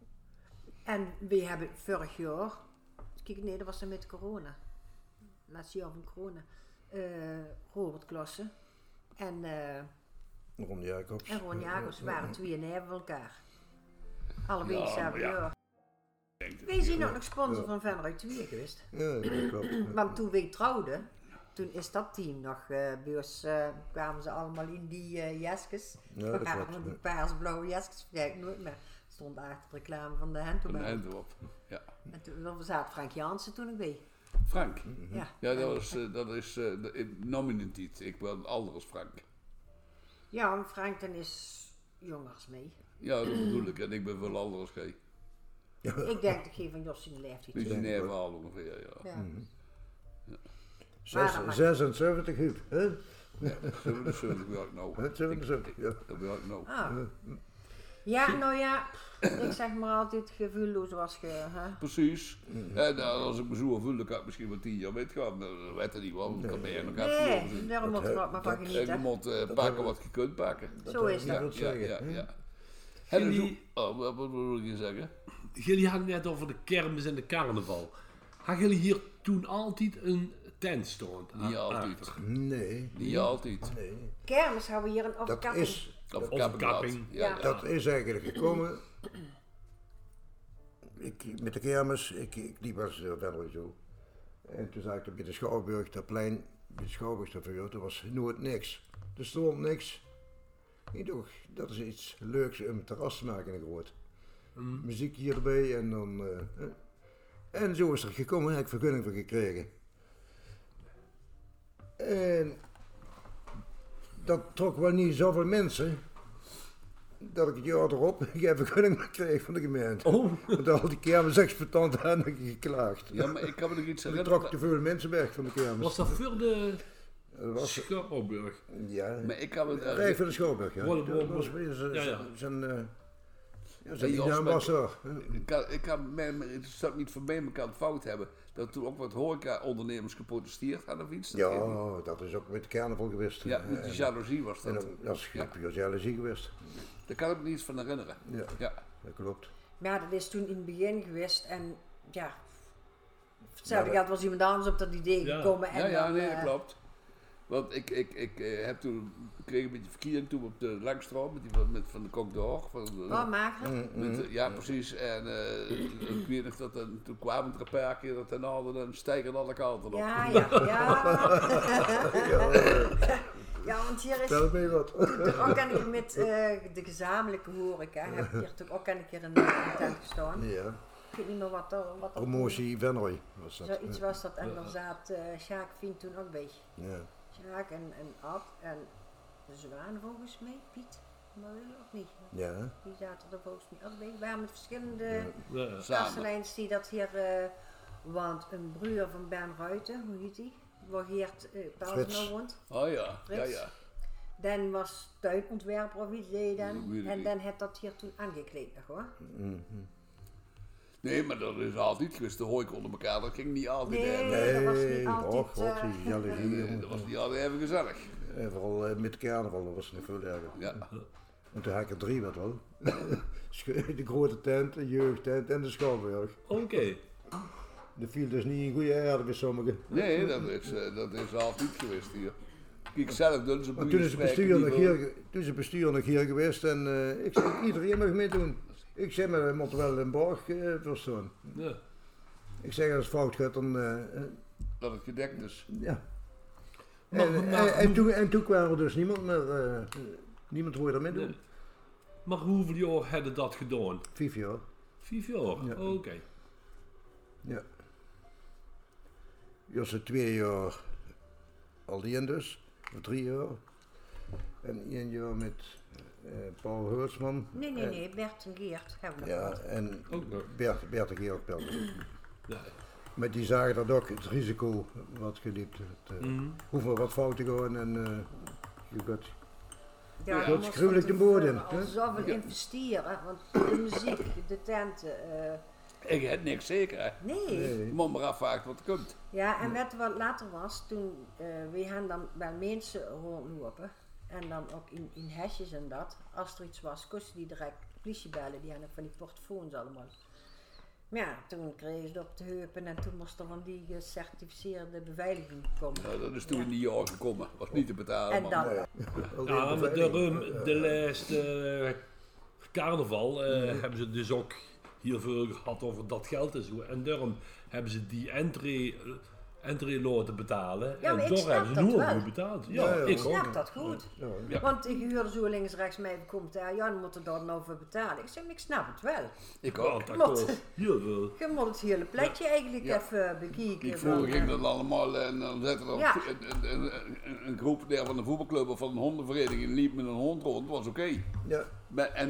En we hebben vorig jaar, kijk nee, dat was dan met corona. Laatste jaar van corona. Robert Klasse en Ron Jacobs. Ron Jacobs waren 2 neven van elkaar. Allebei Ja, hetzelfde maar ja. jaar. Denk het. Wij zijn ook nog sponsor van Venray 2 geweest. Ja, dat klopt. Want toen wij trouwden, toen is dat team nog bij ons, kwamen ze allemaal in die jasjes. Ja, dat klopt. Van die paars-blauwe jasjes, vergeet ik nooit meer. Stond achter de reclame van de Hento. Een eind erop. Ja. En toen zat Frank Jansen toen ik bij. Frank. Ja, Ja, dat is nominatief. Ik ben anders als Frank. Ja, en Frank dan is jongers mee. Ja, dat bedoel ik. En ik ben wel anders als jij. Ik denk dat ik geen van Jos in de leeftijd. Beetje een neerverhaal ongeveer, ja. Ja. Zes- Maar dan 76 goed, hè? Ja, 77 wil ik nou. 77, ja. Dat wil ik nou. Ah. Ja, nou ja, ik zeg maar altijd gevoelloos was je. Hè? Precies. En als ik me zo voel, dan kan ik misschien wel 10 jaar metgaan. Dat weet ik niet, want dan ben je nog even Nee, verloren. daarom moet je er ook maar van En je genieten. moet pakken wat je kunt pakken. Zo is Ja, dat. dat Ja, zeggen. ja, ja. Hebben Jullie- zo... Oh, wat wil je zeggen? Jullie hadden net over de kermis en de carnaval. Hadden jullie hier toen altijd een tent staan? Niet altijd. Nee, Niet altijd. nee. Kermis hebben we hier een Dat overkapping. is, Of kapping. Ja, Ja. ja. dat is eigenlijk gekomen. Met de kermis, ik liep als verder zo. En toen zag ik op de Schouwburg, dat plein, bij de Schouwburgstafel, er was nooit niks. Er stond niks. Ik dacht, dat is iets leuks om een terras te maken in Groot. Muziek hierbij en dan... en zo is het gekomen, daar heb ik vergunning voor gekregen. En dat trok wel niet zoveel mensen. Dat ik het jaar erop geen vergunning meer kreeg van de gemeente. Oh, Want al die kermisexploitanten hadden geklaagd. Ja, maar ik kan me nog iets Ik herinneren. trok te veel mensen weg van de kermis. was dat voor de Dat was, Schouwburg? ja, Maar ik kan me... rijk van de Schouwburg, ja. Wat- Dat was weer Ja. zijn Jos, ambassadeur. Ik kan het zou niet van mij mijn kant fout hebben. Dat toen ook wat horeca-ondernemers geprotesteerd hadden of iets. Ja, dat is ook met de carnaval geweest. Ja, met die jaloezie was En dat. dat is puur jaloezie geweest. Daar kan ik me niet van herinneren. Ja, Ja. dat klopt. Maar ja, dat is toen in het begin geweest en ja, Ja, hetzelfde dat- geld was iemand anders op dat idee Ja. gekomen. En Ja, dan, nee, dat klopt. Want ik heb toen, kreeg een beetje verkeering toen op de Langstroom met van de Kok de Hoog. Oh, mager. Ja, precies. En ik weet nog dat toen kwamen er een paar keer dat en al dan stijgen alle kanten op. Ja, ja, ja. Ja, want hier is Stel me wat. ook kan ik met de gezamenlijke horeca, heb hier toch ook een keer een tent gestaan. Ja, Ik weet niet meer wat er promotie Venroy was dat. zoiets was dat en daar zat Sjaak Vien toen ook bij. Ja. Sjaak en Ad en de Zwaan volgens mij, Piet, maar weet je ook niet. Ja, Die zaten er volgens mij ook bij. We waren met verschillende Samen. kasteleins die dat hier Want een broer van Ben Ruiten, hoe heet die? Waar Geert Pelsen woont. Oh ja, Frits. ja. Dan was tuinontwerper of iets deed dan. Dat weet ik En niet. dan had dat hier toen aangekleed nog hoor. Nee, maar dat is altijd geweest. De hooi onder elkaar, dat ging niet altijd even. Nee, dat was niet Nee, altijd. och, god, die jaloezie, Nee, jongen. dat was niet altijd even gezellig. En vooral met carnaval, dat was nog veel erger. Ja. Want toen had ik er 3 wat wel. De grote tent, de jeugdtent en de schouwburg. Oké. Dat viel dus niet in goede aarde bij sommigen. Nee, dat is altijd geweest hier. Kijk, zelf doen ze Maar toen is het bestuur nog hier geweest en ik zei, iedereen mag meedoen. Ik zei, maar we moeten wel een borg verstaan. Ja. Ik zeg, als het fout gaat, dan Dat het gedekt is. ja. Maar- En toen kwam er dus niemand meer, niemand hoorde er mee doen. Nee. Maar hoeveel jaar hadden dat gedaan? 5 jaar. 5 jaar? Ja. Oké. Ja. Jos 2 jaar alleen dus, of 3 jaar. En 1 jaar met Paul Heursman. Nee, Bert en Geert hebben we nog Ja, gehad. en Ook nog. Bert en Georg Pelsen. Ja. Maar die zagen dat ook, het risico wat geliep. Hoeveel wat fouten gaan en je gaat. Ja, dat je is moest gruwelijk van de bodem, tevoren hè? al zoveel investeren, want de muziek, de tenten, Ik heb niks zeker, hè. nee. Je moet maar afvragen wat er komt. Ja, en weet je wat later was? Toen, we gaan dan wel mensen rondlopen en dan ook in hesjes en dat. Als er iets was, kosten die direct de politie bellen, die hadden van die portofoons allemaal. Maar ja, toen kregen ze het op de heupen en toen moest er van die gecertificeerde beveiliging komen. Nou, dat is toen in die jaar gekomen. Was niet te betalen, En man. dan, Ja, maar de laatste carnaval hebben ze dus ook heel veel gehad over dat geld en zo. En daarom hebben ze die entree laten betalen. Ja, maar en ik daar hebben snap ze dat nu wel. ook betaald. Ja, Ja, ja. ik ik ook. snap dat goed. Ja. Want ik huurde zo links rechts mee komt daar, ja, dan moet er dan over betalen. Ik zeg, ik snap het wel. Ik Ja, ook. dat Wat? kost heel veel. Je moet het hele plekje eigenlijk Ja. even bekijken. Ik vroeger van, ging dat allemaal en dan zette er Ja. een groep daar van de voetbalclub of van een hondenvereniging liep met een hond rond, was oké. Ja, Maar En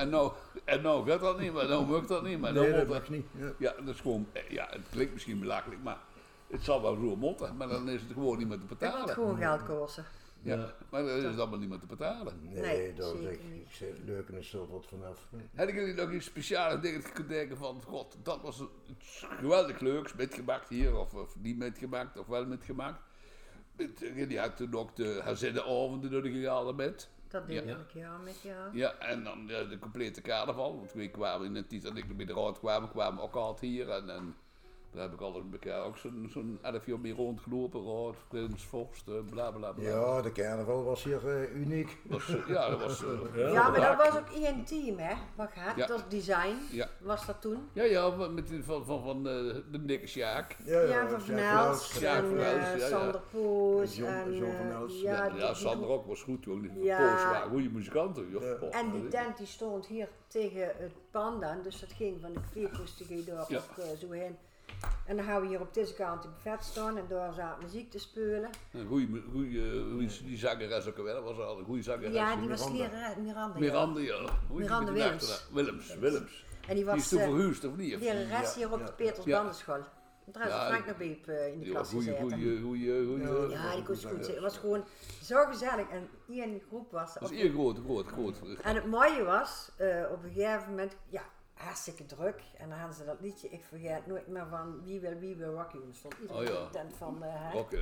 nou gaat dat niet meer, nou mag dat niet meer. Nou nee, dat moet mag niet. Ja. Ja, dat is gewoon, ja, het klinkt misschien belachelijk, maar het zal wel zo moeten, maar dan is het gewoon niet meer te dat betalen. moet gewoon geld kosten. Ja, maar dan is het allemaal niet meer te betalen. Nee, dat is zeker echt, niet. ik zeg, leuk en er zult wat vanaf. Heb jullie nog iets speciale dingen dat je kunt denken van, god, dat was iets geweldig leuks, metgemaakt hier, of niet metgemaakt, of wel metgemaakt. Jullie hadden toen ook de gezinnenavonden door de gegaan met. Dat deed Ja. ik ja met jou. Ja, en dan de complete carnaval, want we kwamen in de tijd dat ik bij de raad kwamen ook altijd hier. En daar heb ik altijd bij elkaar ook zo'n 11 jaar mee rondgelopen, raad, prins, vorst, bla bla bla. Ja, de carnaval was hier uniek. Ja, dat was... Ja, maar dat was ook één team, hè? Wat gaat? Ja. Dat design Ja. was dat toen. Ja, met die van de dikke Sjaak. Ja, van Van Els Ja, en Van Els, ja, ja. Sander Poos John- en John Van Els. ja, Ja, Sander ook was goed, joh. Die Ja. Poos waren goede muzikanten, joh. Ja. Oh, en die dat- tent die stond hier tegen het pand aan, dus dat ging van de vierkoest die ging daar Ja. ook zo heen. En dan gaan we hier op deze kant op het buffet staan en daar zaten muziek te spelen. Een goede, die zangeres ook wel, was al een goede zangeres. Ja, die was Miranda. lerares, Miranda. Miranda, ja. Hoe heet Miranda die Willems. achternaam? Willems. En die Die is was toen verhuisd, of niet? lerares hier op de Peters Ja. Bandenschool. Trouwens, Ja, Frank nog bij in de Die klas was gezeten. goede. Ja, die kon goed. Het was gewoon zo gezellig en één groep was er. Dat is één groot. En het mooie was, op een gegeven moment, ja, hartstikke druk. En dan hadden ze dat liedje, ik vergeet nooit meer van Wie wil Rocky. Dat stond iedereen Oh ja. in de tent van haar. Oké.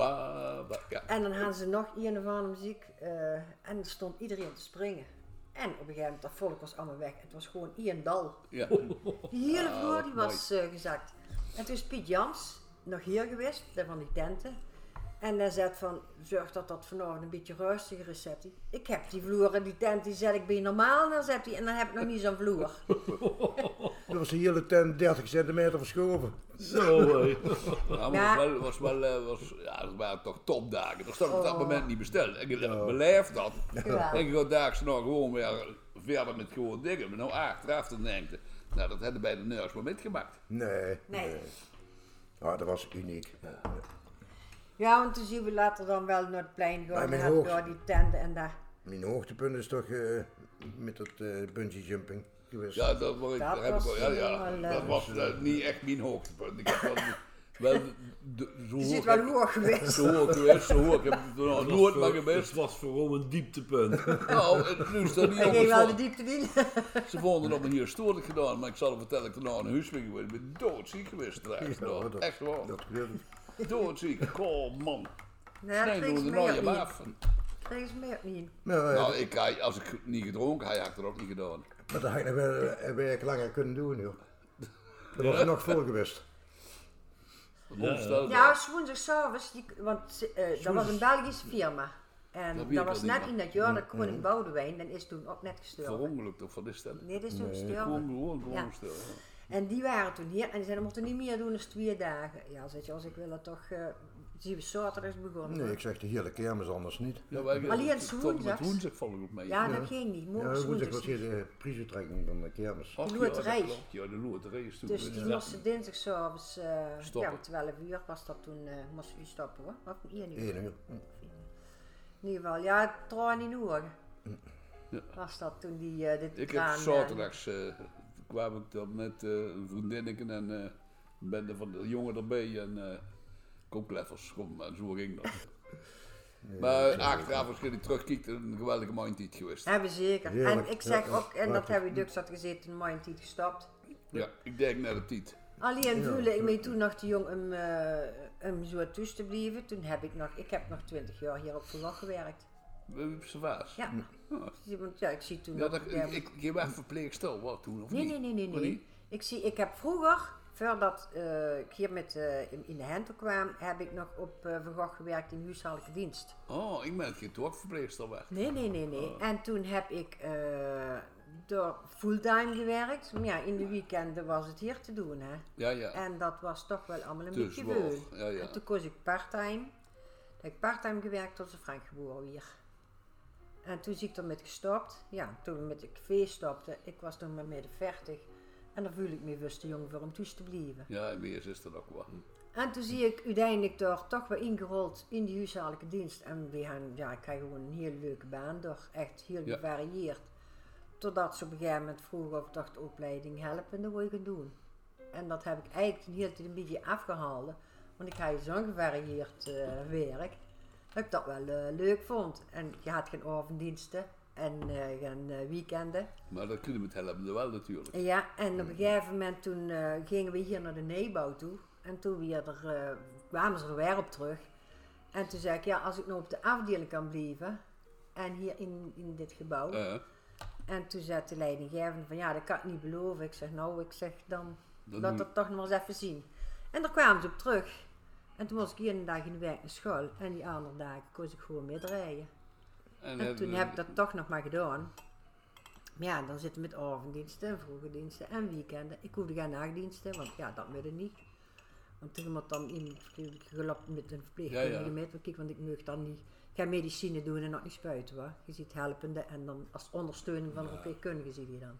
Ja. En dan hadden ze nog een of andere muziek en er stond iedereen te springen. En op een gegeven moment, dat volk was allemaal weg. Het was gewoon één dal. Ja. Die hele vloer wat die was gezakt. En toen is Piet Jans nog hier geweest, daar van die tenten. En hij zei van, zorg dat dat vanavond een beetje rustiger is, zegt hij. Ik heb die vloer en die tent, die zet ik bij normaal, dan zegt hij. En dan heb ik nog niet zo'n vloer. Er was de hele tent 30 centimeter verschoven. Zo, Ja, maar het dat waren toch topdagen. Dat stond op dat moment niet besteld. En je beleeft dat. Ja. En je gaat daags nog gewoon weer verder met gewoon dingen. Maar nou achteraf te denken, nou dat hadden bij de nerds maar metgemaakt. Nee. Nee. Ah, dat was uniek. Ja, want toen zien we later dan wel naar het plein Bij gaan. mijn En dan hoogte. door die tenten en daar. Mijn hoogtepunt is toch met dat bungee jumping geweest. Ja, dat heb ik ook. Dat was niet echt mijn hoogtepunt. Ik heb wel zo Je zit hoog. wel hoog geweest. Zo hoog geweest, zo hoog. Ik heb het nog nooit maar Het geweest. was vooral een dieptepunt. Nou, nu is dat niet Hij ging wel de op diepte in. Ze vonden dat me hier stoorlijk gedaan, maar ik zal vertellen, ik ben naar een huis ben geweest. Ik ben doodziek geweest. Echt waar. Dat gebeurt. Doodziek. Oh man. Nee, dat Nee, kreeg doen ze we mij nou ook je niet. maaf. Kreeg ze mij ook niet. Nou, als ik niet gedronken had, had ik dat ook niet gedaan. Maar dat had ik nog wel een week langer kunnen doen, joh. Dat was er nog voor geweest. Onvoorstelbaar. Ja, woensdagsavonds, want dat was een Belgische firma. En Dat weet dat ik was al net niet in dat jaar dat koning Boudewijn, en is toen ook net gestorven. Verongelukt of wat is dat? Nee, dat is toen Gewoon gestorven. Ja. stil. En die waren toen hier en die zeiden, we moeten niet meer doen dan 2 dagen. Ja, zeg je, als ik wil dat toch, zien we zaterdags begonnen. Nee, ik zeg de hele kermis anders niet. Ja, wij Alleen tot woensdags. met woensdag vallen op mij. Ja, dat ging niet. Ja, Morgen woensdag was woensdags. hier de prijsuitreiking van de kermis. Ach, de ja, loterij. dat klopt. Ja, de loterij is toen. Dus die moesten dinsdagsavonds, Stoppen. om 12 uur was dat toen, moesten die stoppen hoor. Of 1 uur. 1 uur. In ieder geval, ja, traan in de ogen. Ja. Was dat toen die, dit Ik heb traan, zaterdags kwam ik dan met een vriendinnetje en een bende van de jongen erbij en kom kleffers, kom en zo ging dat. Maar achteraf als je terugkijkt, een geweldige mindtijd geweest. Hebben zeker. Heerlijk. En ik zeg Ja, ook, en dat water. hebben we dus dat gezeten, een mind gestapt. Ja, ik denk naar de tijd. Alleen voelde ik me toen nog te jong om zo thuis te blijven. Toen heb ik heb nog 20 jaar hier op Verwacht gewerkt. Op z'n vaas. Ja. Want ja, ik zie toen Ja, nog... ik ben verpleegster, wat toen of Nee, niet? nee. Ik heb vroeger, voordat ik hier in de Hentel kwam, heb ik nog op Verwacht gewerkt in huishoudelijke dienst. Oh, ik ben geen toch verpleegster weg. Nee. En toen heb ik door fulltime gewerkt. Maar ja, in de weekenden was het hier te doen, hè. Ja. En dat was toch wel allemaal een Dus beetje wel, veel. ja. En toen koos ik parttime. Toen heb ik parttime gewerkt tot ze Frank geboren weer. En toen zie ik er met gestopt. Ja, toen met de feest stopte. Ik was toen maar midden 40. En dan voel ik me best te jong voor om thuis te blijven. Ja, en meer is dat ook wel. En toen zie ik uiteindelijk daar toch wel ingerold in die huishoudelijke dienst. En ik krijg gewoon een hele leuke baan door. Echt heel gevarieerd. Totdat ze op een gegeven moment vroegen of ik dacht de opleiding helpen, dat wil ik gaan doen. En dat heb ik eigenlijk de hele tijd een beetje afgehaald. Want ik had zo'n gevarieerd werk. Dat ik dat wel leuk vond. En je had geen avonddiensten en geen weekenden. Maar dat kunnen we het helpen wel natuurlijk. Ja, en op een gegeven moment toen gingen we hier naar de Neebouw toe. En toen kwamen ze er weer op terug. En toen zei ik, ja, als ik nou op de afdeling kan blijven. En hier in dit gebouw. En toen zei de leidinggevende van, ja, dat kan ik niet beloven. Ik zeg, nou, dan laat dat toch nog eens even zien. En daar kwamen ze op terug. En toen was ik hier een dag in de week naar school. En die andere dagen koos ik gewoon mee rijden. En toen heb ik dat toch nog maar gedaan. Maar ja, dan zitten we met avonddiensten en vroege diensten en weekenden. Ik hoefde geen nachtdiensten, want ja, dat wilde niet. Want toen moet dan in gelapt met een verpleegkundige mee. Want ik mag dan niet. Ik ga medicine doen en nog niet spuiten, hoor. Je ziet helpende en dan als ondersteuning van de verpleegkundige zie je dan.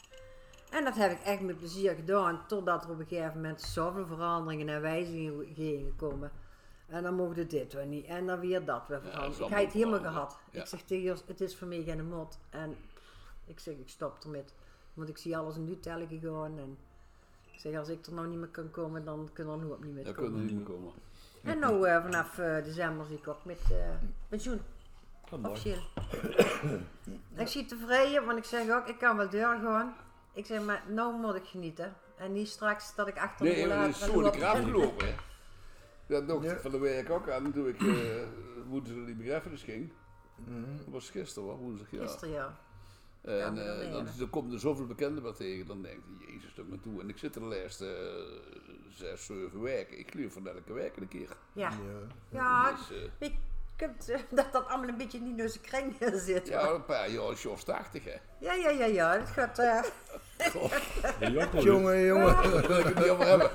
En dat heb ik echt met plezier gedaan, totdat er op een gegeven moment zoveel veranderingen en wijzigingen gingen komen. En dan mocht dit weer niet en dan weer dat weer veranderen. Ik heb het helemaal gehad. Ja. Ik zeg tegen je, het is voor mij geen mot. En ik zeg, ik stop ermee. Want ik zie alles in nu tellen gegaan. En ik zeg, als ik er nou niet meer kan komen, dan kunnen er nu ook niet meer Dat komen. kunnen we niet meer komen. En nou vanaf december zie ik ook met pensioen. Officieel. Ik zie tevreden, want ik zeg ook, ik kan wel doorgaan. Ik zeg, maar nou moet ik genieten. En niet straks dat ik achter de Nee, maar dat is zo de kraaf loop. gelopen. Hè. Dat dacht ik van de week ook aan toen ik woensdag naar die begrafenis ging. Dat was gisteren, hoor, woensdag, ja. Gisteren, ja. En dan komt er zoveel bekenden wat tegen, dan denk ik, jezus, toch maar toe. En ik zit er de laatste 6, 7 weken. Ik geloof van elke week een keer. Ja. Dus, Ik kunt dat allemaal een beetje niet in zijn kring zit. ja, een paar jaar is je 80, hè. Ja. Het gaat... Jongen. Daar wil ik het niet over hebben.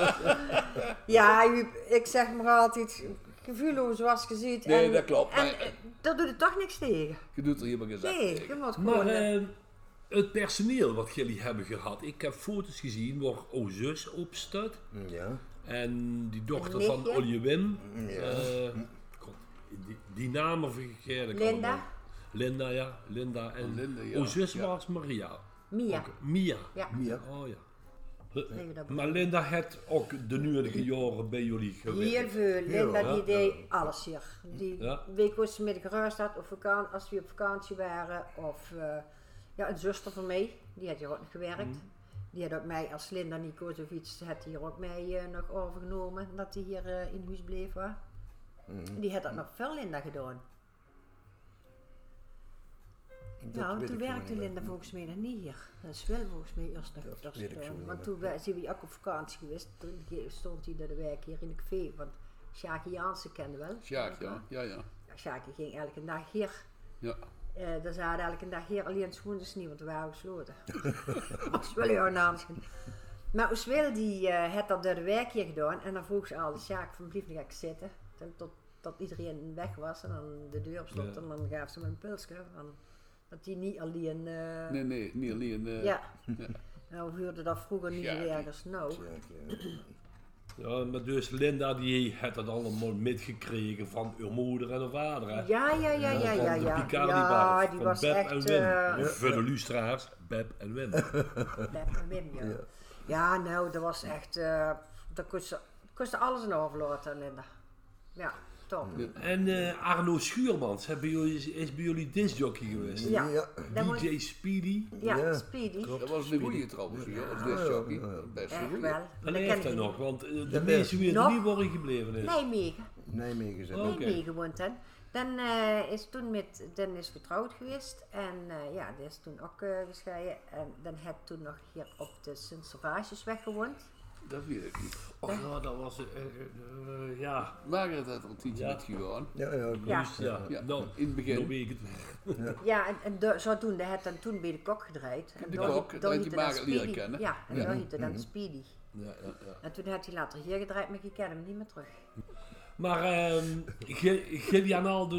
Ja, ik zeg maar altijd, gevoelloos zoals je ziet. Nee, en, dat klopt. En Maar daar doet het toch niks tegen. je doet er helemaal gezegd Nee, tegen. je moet gewoon... Maar het personeel wat jullie hebben gehad, ik heb foto's gezien waar o zus op staat. Ja. En die dochter Een van nichtje. Olje Win. Ja. God, die namen vergeet ik Linda. allemaal. Linda, ja. Linda en Linda, ja. ons zus Ja. was Maria. Mia. Ook Mia. Ja. Ja. Oh ja. Nee, dat Maar Linda heeft ook de nieuwe jaren bij jullie gewerkt. heel veel. Linda Ja. die deed alles hier. Die Ja. week was ze met de geruis had, of als we op vakantie waren. Of een zuster van mij, die had hier ook nog gewerkt. Die had ook mij, als Linda niet koos of iets, had hier ook mij nog overgenomen. Dat hij hier in huis bleef. Die had dat nog veel Linda gedaan. Nou, toen werkte Linda volgens mij nog niet hier. Dat is wel volgens mij eerst nog Dat weet ik zo niet want meer. toen zijn we ook op vakantie geweest. Toen stond hij naar de werk hier in de café. Want Sjaki Jansen kende wel. Sjaak, ja. Ja. Sjaki ging elke dag hier. Ja. Daar zaten elke dag hier alleen schoenders niet, want we waren gesloten. Dat is wel heel naams. Maar Oeswil die had dat door de werk hier gedaan. En dan vroeg ze al de Sjaak van blijf nog even zitten. Tot iedereen weg was en dan de deur op slot. Ja. En dan gaf ze me een pilsje. Dat die niet alleen... Nee, niet alleen. Ja. Nou, we huurden dat vroeger niet Ja, zo ergens nou. Ja, maar dus Linda die had dat allemaal metgekregen van uw moeder en uw vader. Hè? Ja. Van de Picardi Ja, bar, die van was Beb echt... en Wim. Voor de lustra's, Beb en Wim. Beb en Wim, ja. Ja, nou, dat was echt... dat kostte alles een overlaten, Linda. Ja, top. En Arno Schuurmans is bij jullie discjockey geweest. Ja. Dat was- DJ Speedy. Ja, Ja. Speedy. Dat was een goeie trouwens, ja. Als discjockey. Best een Echt goeie. wel. En Dat hij ken heeft ik hij niet. nog, want de Dat meeste weten Nog? niet waar hij gebleven is. Nijmegen. Nijmegen zijn. Oh. Oké. Nijmegen woont hij. Dan is toen met Dennis getrouwd geweest. En die is toen ook gescheiden. En dan had toen nog hier op de Sint-Servaasjesweg gewoond. Dat weet ik niet. Oh ja, dat was... ja. Margaret had er een tientje Ja. met gedaan. Ja. Ja. Dus, ja. Ja, Nou, in het begin. dan weet ik het. Ja, en zodoende had dan toen bij de kok gedraaid. En De daar kok, daar dat had heette je dan Margaret leren Speedy. kennen. Ja, en daar heette dan Speedy. Ja. En toen had hij later hier gedraaid, maar ik ken hem niet meer terug. Maar Gillian Alden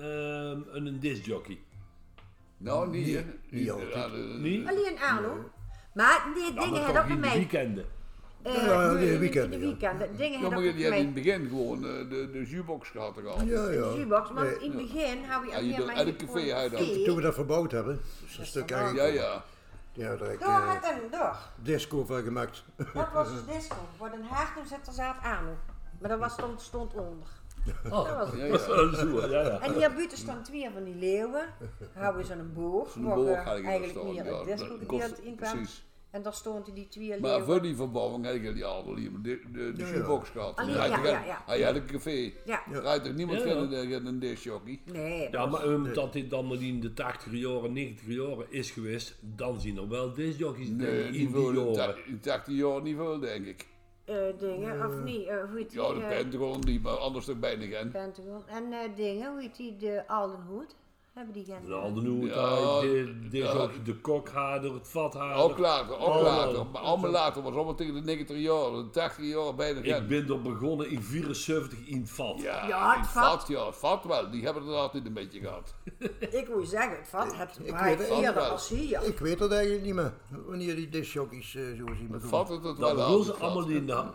een discjockey. Nou, niet. hè. Niet altijd. Ja, Niet? Alleen Arno. Maar die Ja, dingen maar had toch ook bij in de mij. weekenden. Ja, die weekenden, De ja. weekenden. Dingen Ja, had maar ook die bij had in het mij. begin gewoon de jukebox gehad. Ja. De jukebox, want Nee. in het begin heb je Ja, je doet elk café uit dan. Toen we dat verbouwd hebben, is een stuk Ja, eigenlijk. ja. Ja, daar heb ik Door had hem, door. disco van gemaakt. Dat was dus disco. Voor een haartoezetter zat Arno. Maar dat was stond onder. Oh, Dat was Ja, het. ja. En hier buiten staan twee van die leeuwen. Houden ze een boog. Zo'n waar boog eigenlijk eigenlijk meer staan, het ja, disco dat gedeelte kost- in kwam. precies. En daar stonden die twee Maar leeuwen. voor die verbouwing had ik die al liever de jukebox gehad. Alleen, Hij had ja, een- ja. Hij had een café. Ja. Rijdt er niemand Ja. kennen een discjockey. Nee. Ja, maar dat dit dan maar in de 80 jaren, 90 jaren is geweest, dan zien er wel discjockeys Nee, in niet die veel. jaren. In 80 jaar niet veel, denk ik. Dingen, of niet? Hoe heet die? Ja, de Pentagon, die, maar anders toch bijna geen. Pentagon. En dingen, hoe heet die? De Aldenhoed. Hebben die geen... De Aldenhoed, Ja, de kokhaarder, het vathaarder. Ook later, ook Oh, later. Maar allemaal later was allemaal tegen de 90 jaar, de 80 jaar bijna geen. Ik ben er begonnen in 74 in het vat. Ja, Ja, in het vat, ja, het vat wel. Die hebben het er altijd een beetje gehad. Ik moet zeggen, het vat het Ik maar weet het eerder wel. als hier. Ik weet het eigenlijk niet meer. Wanneer die discjockeys zo zien Het begonnen. vat het wel Dat aan. was het vat. allemaal in de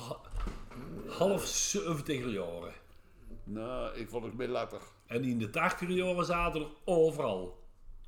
half 70 jaren. Nou, ik vond het meer later. En in de 80 jaren zaten er overal.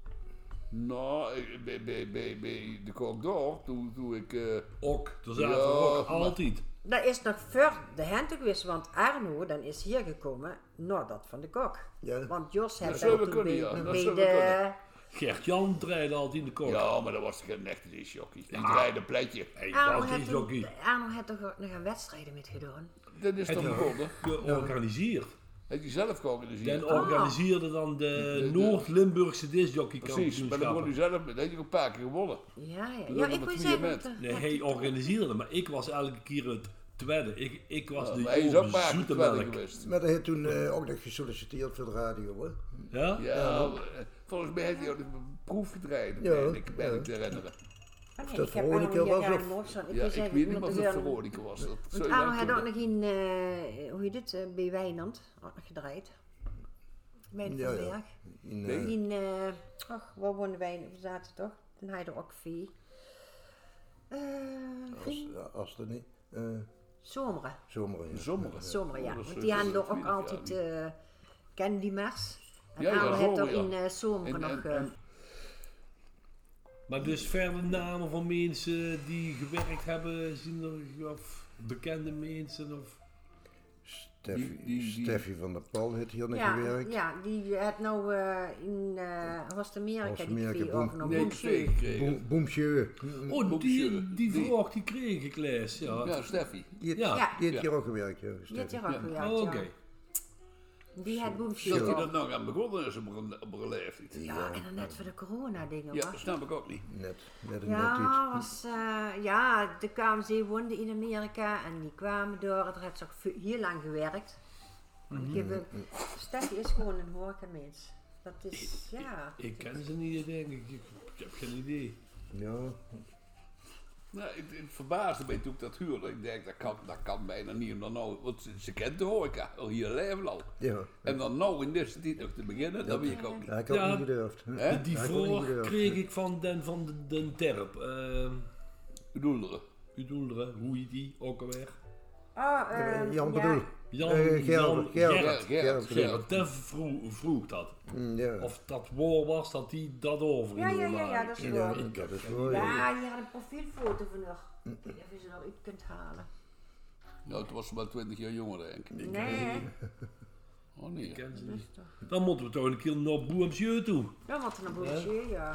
Nou, bij de Kok door, toen ik... Ook, er zaten Ja, er ook maar- altijd. Dat is nog voor de Hente geweest, want Arno dan is hier gekomen nadat van de kok. Ja. Want Jos Dat heeft zou dan wel toen kunnen, bij, ja. Dat bij zou wel de... Gert-Jan draaide altijd in de kok. Ja, maar dat was geen echte discjockey. Die draaide een pletje. Hey, Arno wat is heeft jockey? toch ook nog een wedstrijden met gedaan. Dat is toch begonnen. Georganiseerd. Heeft hij zelf georganiseerd. Dan organiseerde dan de Noord-Limburgse discjockey Precies, maar dat won hij kampioenschappen. zelf met. Dat heeft hij ook een paar keer gewonnen. Ja, Toen ja. hadden Ik we wil twee zeggen... met. dat- Nee, hij organiseerde, maar ik was elke keer het tweede. Ik was de Maar hij is ook een jonge paar keer zoete tweede melk. geweest. Maar hij heeft toen ook nog gesolliciteerd voor de radio hoor. Ja? Ja, volgens mij heeft hij ook een proef gedraaid. Ja, Ik ben me te herinneren. Oh, nee, dat ik heb Veronica Arno hier was, graag of- nooit zo'n- Ja, wil ik zeggen, weet niet moet of er het wel- Veronica was. Dat Want zou je Arno wel had ook kunnen. nog in, hoe heet het, bij Wijnand ook nog gedraaid. Bij de Ja, Van ja. Berg. In, Nee. In, ach, waar woonden wij? We zaten toch? Dan had je er ook vee. als er niet. Zomeren. Zomeren. Ja. Zommeren. Zomeren, ja. Oh, dat is Want die hadden er ook 20 jaar altijd Candy Mars. En Ja, Aal heeft er zo, ja. in zomer nog... Maar dus verder namen van mensen die gewerkt hebben, zien er of bekende mensen of... Steffi van der Pal heeft hier nog ja, gewerkt. ja, die had nou in Oost-Amerika die twee overgenomen. Nee, Boemsjeu. gekregen. Boemsjeu. Oh, die vraag die kreeg ik les, ja. Ja, Steffi. Die Ja. heeft hier ook gewerkt, ja. Die had hier ook gewerkt, Oh, oké. ja. Die had Dat Boemsjeu hij ook. dat nog aan begonnen is op een leeftijd. Ja, en dan net voor de corona-dingen, Ja, hoor. dat snap ik ook niet. Net een Ja, de KMC woonde in Amerika en die kwamen door. Er heeft ze ook heel lang gewerkt. Steffi is gewoon een horecamens. Dat is, ja. Ik ken ze niet, denk ik. Ik heb geen idee. Ja. Nou, het verbaasde mij toen ik dat huurde. Ik denk, dat kan bijna niet. En dan nou, want ze kent de horeca al hier leven al. Ja. En dan nou in deze tijd nog te beginnen, dat weet ik ook niet. Ja, ik had Ja. niet gedurfd. Hè? Die Ja, ik ook niet vraag gedurfd. kreeg ik van den Terp. Bedoelde. U doelde, hoe heet die ook alweer? Jan ja. bedoel. Gerard. Gerard. Dat vroeg dat. Ja. Of dat woord was dat hij dat overgenomen Ja, dat is Ja, waar. dat is wel. Ja, hier had een profielfoto van nog. Ik weet niet of je ze eruit kunt halen. Nou, het was wel 20 jaar jonger, denk ik. Nee, Oh nee. Ik ken ze dat niet. is toch. Dan moeten we toch een keer naar Boemsjeu toe. Dan wat een boeltje, ja.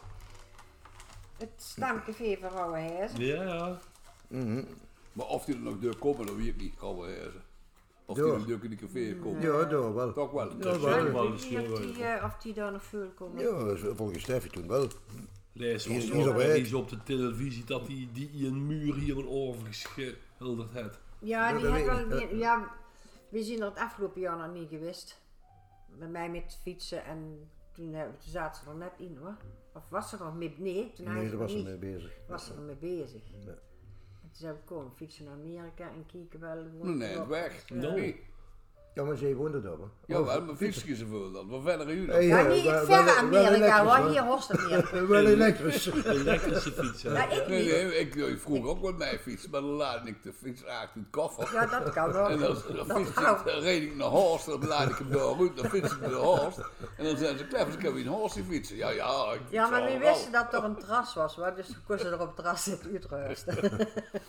Het stamcafé van Rauwehuizen. Ja. Maar of die er nog deur komen, dat weet ik niet. Kouwenhuizen. Of die Door. nog deur in de café komen. Ja, door wel. Toch wel. Ja, Dat wel. is wel Ik eens weet niet geweest. of die daar nog veel komen. Ja, volgens Steffi toen wel. Lees Hier is was op ook weg. eens op de televisie dat die een muur hier over geschilderd heeft. Ja, Ja, die dat heeft weet wel. ik. Ja, we zijn er het afgelopen jaar nog niet geweest. Bij mij met fietsen en toen zaten ze er net in, hoor. Of was ze er mee? Nee, toen Nee, daar was ze niet. mee bezig. Was ze er mee bezig. Ja. En toen zijn we komen fietsen naar Amerika en kijken wel. hoe Nee, het het weg. No. Nee. Ja, maar ze woonde daar, hoor. Jawel, maar fietsje zoveel dan. Wat verder jullie? Hey, Ja, ja, niet wel- verre wel Amerika, elektrisch, hoor. hoor. Hier Oost-Amerika. Wel elektrisch. Elektrische fiets. hè. Ja, ik Nee, niet. nee, ik vroeg ook met mijn fiets, maar dan laat ik de fiets achter in het koffer. Ja, dat kan wel. En dan reed ik naar Horst, dan laat ik hem daar uit, dan fiets ik naar Horst. En dan zijn ze klef, ik heb in Horst fietsen. Ja, ik fiets Ja, maar we overal. wisten dat er een terras was, hoor. Dus we konden er op het terras zitten uitrusten.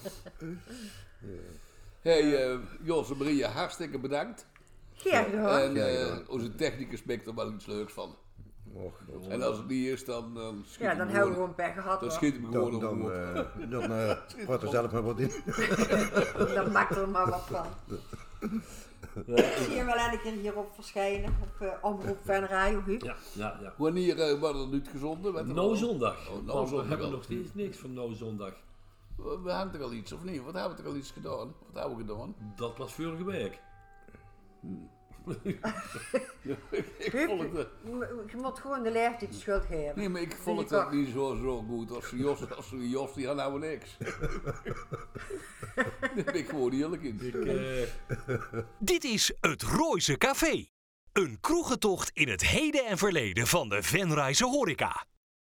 Hey, Jos en Maria, hartstikke bedankt. Ja, hoor. En onze technicus maakt er wel iets leuks van. Och, En als het niet is, dan schiet Ja, hem dan hebben we gewoon. gewoon pech gehad, Dan hoor. schiet hem gewoon dan op de praat er zelf maar wat in. Dan maakt er maar wat van. Zie je wel een keer hierop verschijnen, op Omroep van Radio Huub. Ja. Wanneer wordt het niet gezonden? Nou zondag. Oh, nou Maar we zondag hebben al. nog steeds niks van nou zondag. We hebben er al iets, of niet? Wat hebben we er al iets gedaan? Wat hebben we gedaan? Dat was vorige week. Ik Huub, vond het... je moet gewoon de leeftijd schuld geven. Nee, maar ik vond het Vind ik ook niet zo goed als Jos, die had nou niks. Daar ben ik gewoon eerlijk in. Dit is het Rooise Café. Een kroegentocht in het heden en verleden van de Venrayse horeca.